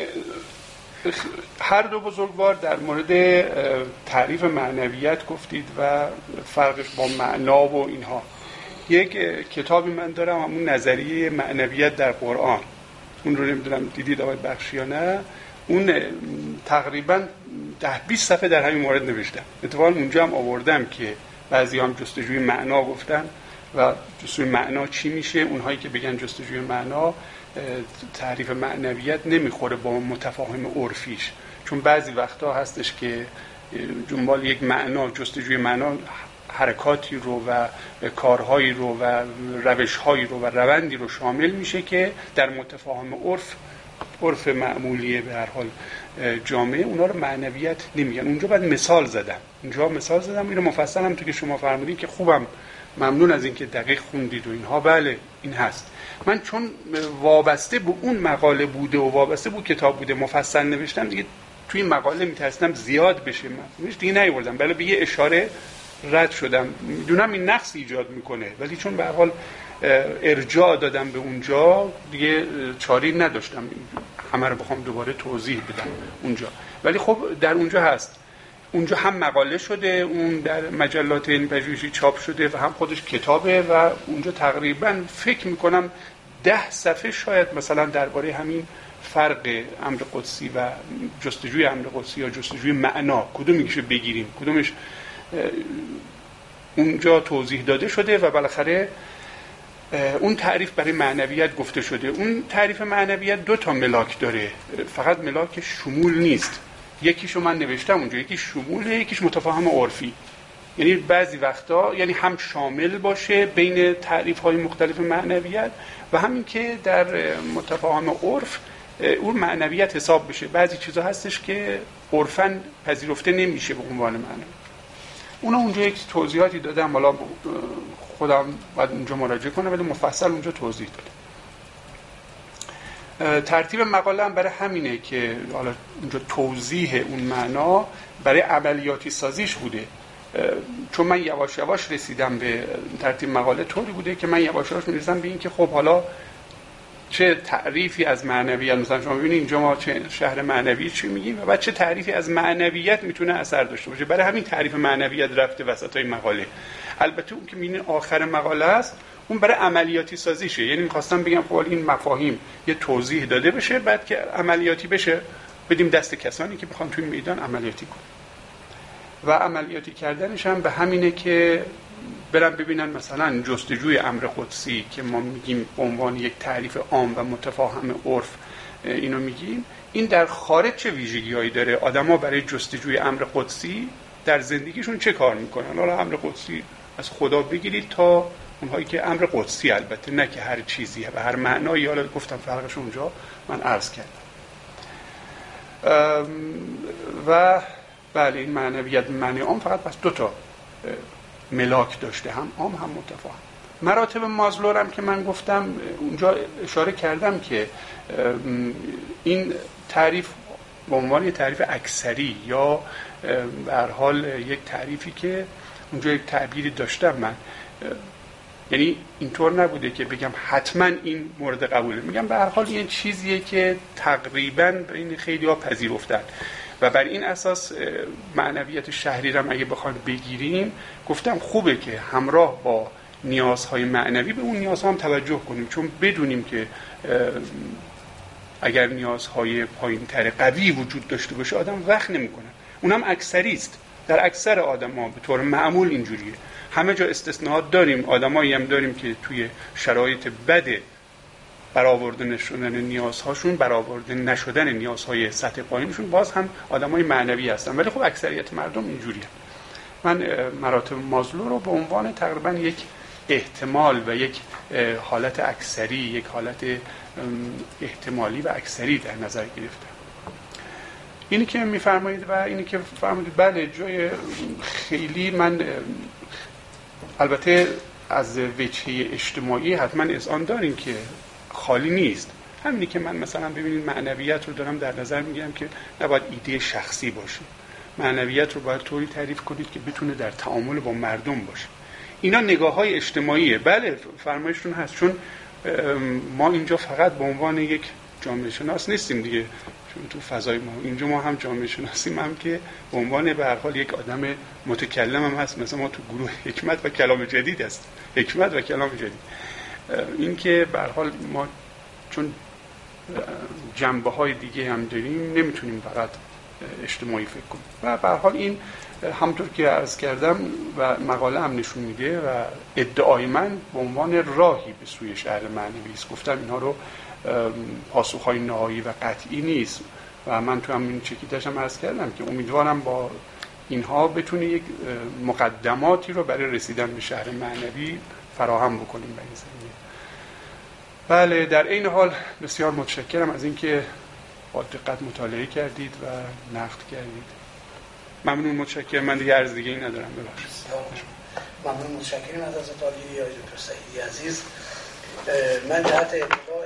S3: هر دو بزرگوار در مورد تعریف معنویت گفتید و فرقش با معنا و اینها. یک کتابی من دارم، همون نظریه معنویت در قرآن، اون رو نمیدونم دیدید آقای بخشی یا نه. اون تقریبا 10-20 صفحه در همین مورد نوشتم. اتفاقا اونجا هم آوردم که بعضی هم جستجوی معنا گفتن و جستجوی معنا چی میشه. اونهایی که بگن جستجوی معنا تعریف معنویت نمیخوره با متفاهم عرفیش، چون بعضی وقتا هستش که جنبال یک معنا، جستجوی معنا حرکاتی رو و کارهایی رو و روشهایی رو و روندی رو شامل میشه که در متفاهم عرف معمولیه به هر حال جامعه، اونا رو معنویت نمیگن. اونجا بعد مثال زدم، اینو مفصل هم تو که شما فرمودین که خوبم، ممنون از اینکه دقیق خوندید و اینها. بله این هست. من چون وابسته به اون مقاله بوده و وابسته به کتاب بوده مفصل نوشتم، دیگه توی مقاله میترسیدم زیاد بشه، من دیگه نیاوردم. بله به یه اشاره رد شدم، میدونم این نقص ایجاد میکنه، ولی چون به هر حال ارجاع دادم به اونجا دیگه چاری نداشتم همه رو بخوام دوباره توضیح بدم اونجا. ولی خب در اونجا هست، اونجا هم مقاله شده، اون در مجلات پژوهشی چاپ شده و هم خودش کتابه و اونجا تقریبا فکر میکنم 10 صفحه شاید مثلا درباره همین فرق امر قدسی و جستجوی امر قدسی یا جستجوی معنا کدومیش بگیریم کدومش اونجا توضیح داده شده و بالاخره اون تعریف برای معنویت گفته شده. اون تعریف معنویت 2 ملاک داره، فقط ملاک شمول نیست. یکیشو من نوشتم اونجا، یکی شموله، یکیش متفاهم عرفی. یعنی بعضی وقتا یعنی هم شامل باشه بین تعریف‌های مختلف معنویت و همین که در متفاهم عرف اون معنویت حساب بشه. بعضی چیزا هستش که عرفاً پذیرفته نمیشه به عنوان معنویت. اونجا یک توضیحاتی دادم، حالا خودم باید اونجا مراجعه کنم ولی مفصل اونجا توضیح دادم. ترتیب مقاله هم برای همینه که حالا اونجا توضیح اون معنا برای عملیاتی سازیش بوده، چون من یواش یواش رسیدم به ترتیب مقاله طوری بوده که من یواش یواش میرسم به این که خب حالا چه تعریفی از معنویت، مثلا شما ببینید اینجا ما چه شهر معنوی چی میگیم و بعد چه تعریفی از معنویت میتونه اثر داشته باشه. برای همین تعریف معنویت رفته وسطای مقاله. البته اون که میبینید آخر مقاله است اون برای عملیاتی سازیشه، یعنی میخواستم بگم خب این مفاهیم یه توضیح داده بشه بعد که عملیاتی بشه بدیم دست کسانی که بخوان توی میدان عملیاتی کنن. و عملیاتی کردنش هم به همینه که برن ببینن مثلا جستجوی امر قدسی که ما میگیم به عنوان یک تعریف عام و متفاهم عرف اینو میگیم، این در خارج چه ویژگی‌هایی داره، آدما برای جستجوی امر قدسی در زندگیشون چه کار میکنن. حالا امر قدسی از خدا بگیرید تا اونهایی که امر قدسی، البته نه که هر چیزی و هر معنایی، حالا گفتم فرقش اونجا من عرض کردم. و بله این معنویت معنی عام فقط بس 2 ملاک داشته، هم عام هم متفاهم. مراتب مازلو هم که من گفتم اونجا اشاره کردم که این تعریف به عنوان یک تعریف اکثری یا به هر حال یک تعریفی که اونجا یک تعبیری داشتم من، یعنی اینطور نبوده که بگم حتما این مورد قبوله، میگم به هر حال این چیزیه که تقریبا بین خیلی‌ها پذیرفتن و بر این اساس معنویت شهری رو اگه بخوایم بگیریم، گفتم خوبه که همراه با نیازهای معنوی به اون نیازها هم توجه کنیم، چون بدونیم که اگر نیازهای پایین‌تر قوی وجود داشته باشه آدم وقت نمی‌کنه. اونم اکثری است، در اکثر آدم‌ها به طور معمول اینجوریه. همه جا استثناءات داریم، آدمایی هم داریم که توی شرایط بد برآورده نشدن نیازهاشون، برآورده نشدن نیازهای سطح پایینشون، باز هم آدمای معنوی هستن، ولی خب اکثریت مردم اینجوریه. من مراتب مازلو رو به عنوان تقریبا یک احتمال و یک حالت اکثری، یک حالت احتمالی و اکثری در نظر گرفتم. اینی که میفرمایید و اینی که فرمودید بله جای خیلی من البته از وجهه اجتماعی حتما اذعان داریم که خالی نیست. همینی که من مثلا ببینید معنویت رو دارم در نظر میگیرم که نباید ایده شخصی باشه. معنویت رو باید طوری تعریف کنید که بتونه در تعامل با مردم باشه. اینا نگاه‌های اجتماعیه. بله فرمایشتون هست، چون ما اینجا فقط به عنوان یک جامعه شناس نیستیم دیگه، چون تو فضای ما اینجا ما هم جامعه شناسیم، هم که به عنوان به هر حال یک آدم متکلم هم هست. مثلا ما تو گروه حکمت و کلام جدید هست، حکمت و کلام جدید. این که به هر حال ما چون جنبه‌های دیگه هم داریم نمیتونیم فقط اجتماعی فکر کنیم و به هر حال این همونطور که عرض کردم و مقاله هم نشون میده و ادعای من به عنوان راهی به سوی شهر معنوی است. گفتم اینها رو پاسخهای نهایی و قطعی نیست و من تو همین چکیتش هم عرض کردم که امیدوارم با اینها بتونه یک مقدماتی رو برای رسیدن به شهر معنوی فراهم بکنیم به این زمینه. بله در این حال بسیار متشکرم از اینکه با دقت مطالعه کردید و نقد کردید. ممنون، متشکرم. من دیگه عرض دیگه ای ندارم. ببخشید.
S5: ممنون، متشکرم از حضرت عالی آقای دکتر سعیدی عزیز. من جهت اطلاع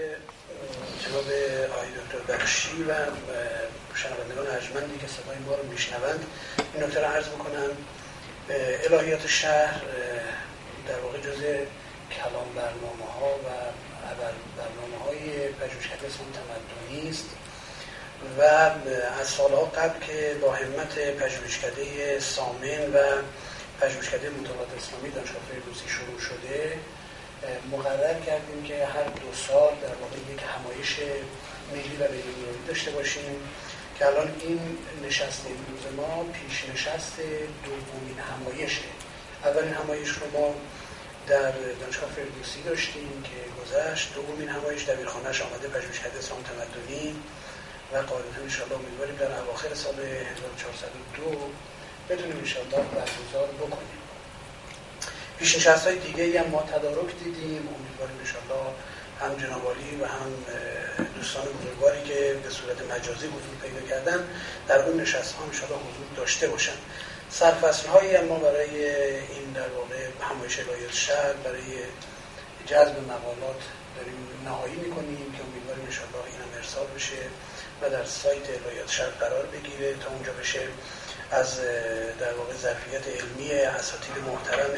S5: جناب آقای دکتر بخشی و شنوندگان ارجمندی که صدای ما رو میشنوند این نکته رو عرض بکنم. الهیات شهر در واقع جزء کلام برنامه‌ها و برنامه‌های پژوهشکده اسلام تمدنی است و از سالها قبل که با همت پژوهشکده سامن و پژوهشکده مطالعات اسلامی دانشگاه فردوسی شروع شده، مقرر کردیم که هر 2 سال در واقع یک همایش ملی و بین‌المللی داشته باشیم که الان این نشست امروز ما پیش نشست دومین همایشه. اولین همایش رو ما در دانشگاه فردوسی داشتیم که گذشت، دومین همایش دبیرخانه‌اش آمده پژوهشکده اسلام تمدنی و قاعدتاً انشاءالله امیدواریم در اواخر سال 1402 بتونیم انشاءالله برگزار بکنیم. پیشنشست‌های دیگه‌ای هم ما تدارک دیدیم، امیدواریم انشاءالله هم جناب عالی و هم دوستان بزرگواری که به صورت مجازی حضور پیدا کردن در اون نشست‌ها انشاءالله حضور داشته باشن. سرفصل‌هایی هم ما برای این در واقع همایش الهیات شهر برای جذب مقالات داریم نهایی می‌کنیم که امیدواریم انشاءالله این هم ارسال بشه و در سایت الهیات شهر قرار بگیره تا اونجا بشه از در واقع ظرفیت علمی اساتید محترم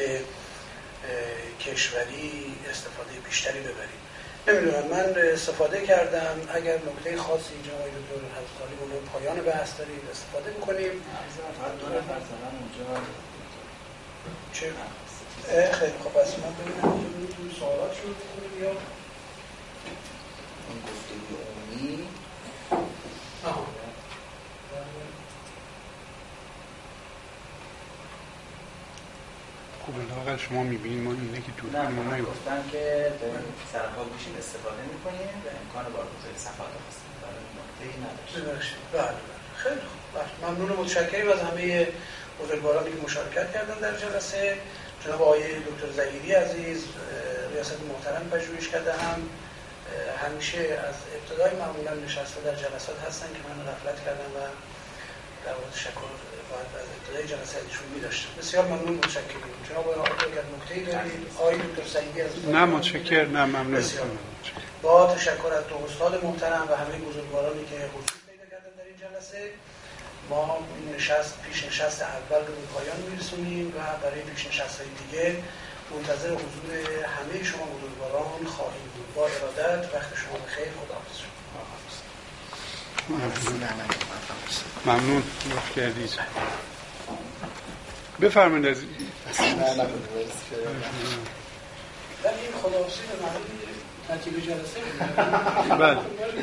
S5: کشوری استفاده بیشتری ببریم. نمیدونم من استفاده کردم، اگر نکته خاصی جناب دکتر حضرت عالی پایان بحث دارید استفاده می‌کنیم. چه خیلی خوب است. من ببینم که تو سوالات شروع کنیم یا
S4: این گفتگوی عمومی.
S3: خوب لااقل شما می‌بینید ما اینه که دور
S6: ما گفتن که داریم سرحال بشیم استفاده می‌کنیم و امکان بارگذاری صفحات هستیم. نکته‌ای نداشت.
S5: بله خیلی خوب. ممنون و متشکرم از همه بزرگوارانی که مشارکت کردن در جلسه. جناب آقای دکتر ظهیری عزیز ریاست محترم پژوهشکده هم همیشه از ابتدای معمولا نشسته در جلسات هستن که من غفلت کردم و در واقع تشکر باید از ابتدای جلسه ایشون می‌داشتم. بسیار ممنون، متشکرم. جناب آقای اگر نکته‌ای دارید آقای دکتر سعیدی از
S3: نه متشکرم، نه ممنون.
S5: بسیار با تشکر از دو استاد محترم و همه بزرگوارانی که حضور پیدا کردن در این جلسه، ما این پیش نشست اول رو به پایان می‌رسونیم و برای پیش نشست‌های دیگه منتظر حضور همه شما بزرگواران خواهیم بود. با ارادت، وقت شما بخیر. خداحافظ.
S3: ممنون لطف کردید. بفرمایید از
S5: ولی این خداحافظی به معنی ترتیب جلسه
S3: بله.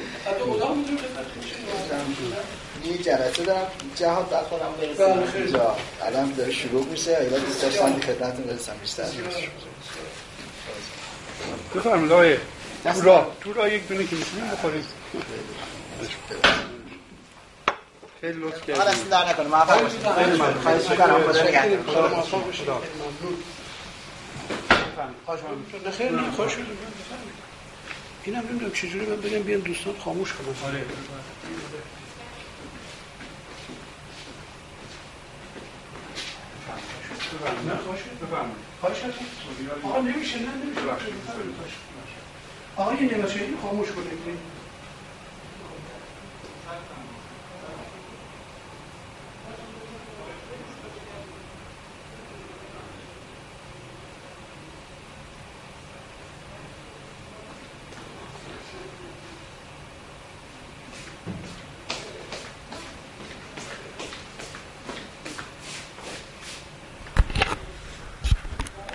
S4: یه جلسه دارم جهاد در خودم برسیم اینجا الان داره شروع میشه. اگه دوست داشتم خدمتتون برسم بیشتر.
S3: بفرمایید آقای تو راه یک دونه که میتونیم بخورید. خیلی لطف کردید.
S4: حالا در نکنه موفق باشید. خیلی ممنون. خواهش می‌کنم. خدا نگهدار.
S5: خدا موفق باشید. ممنون. خیلی ممنون. خوش شدید. اینم نمیدونم چجوری من بگم بیان دوستان خاموش کنن. آره.
S3: نه خواهش بفرمایید. خواهش آقا نمیشه. آقای نماچه‌ای خاموش کنید.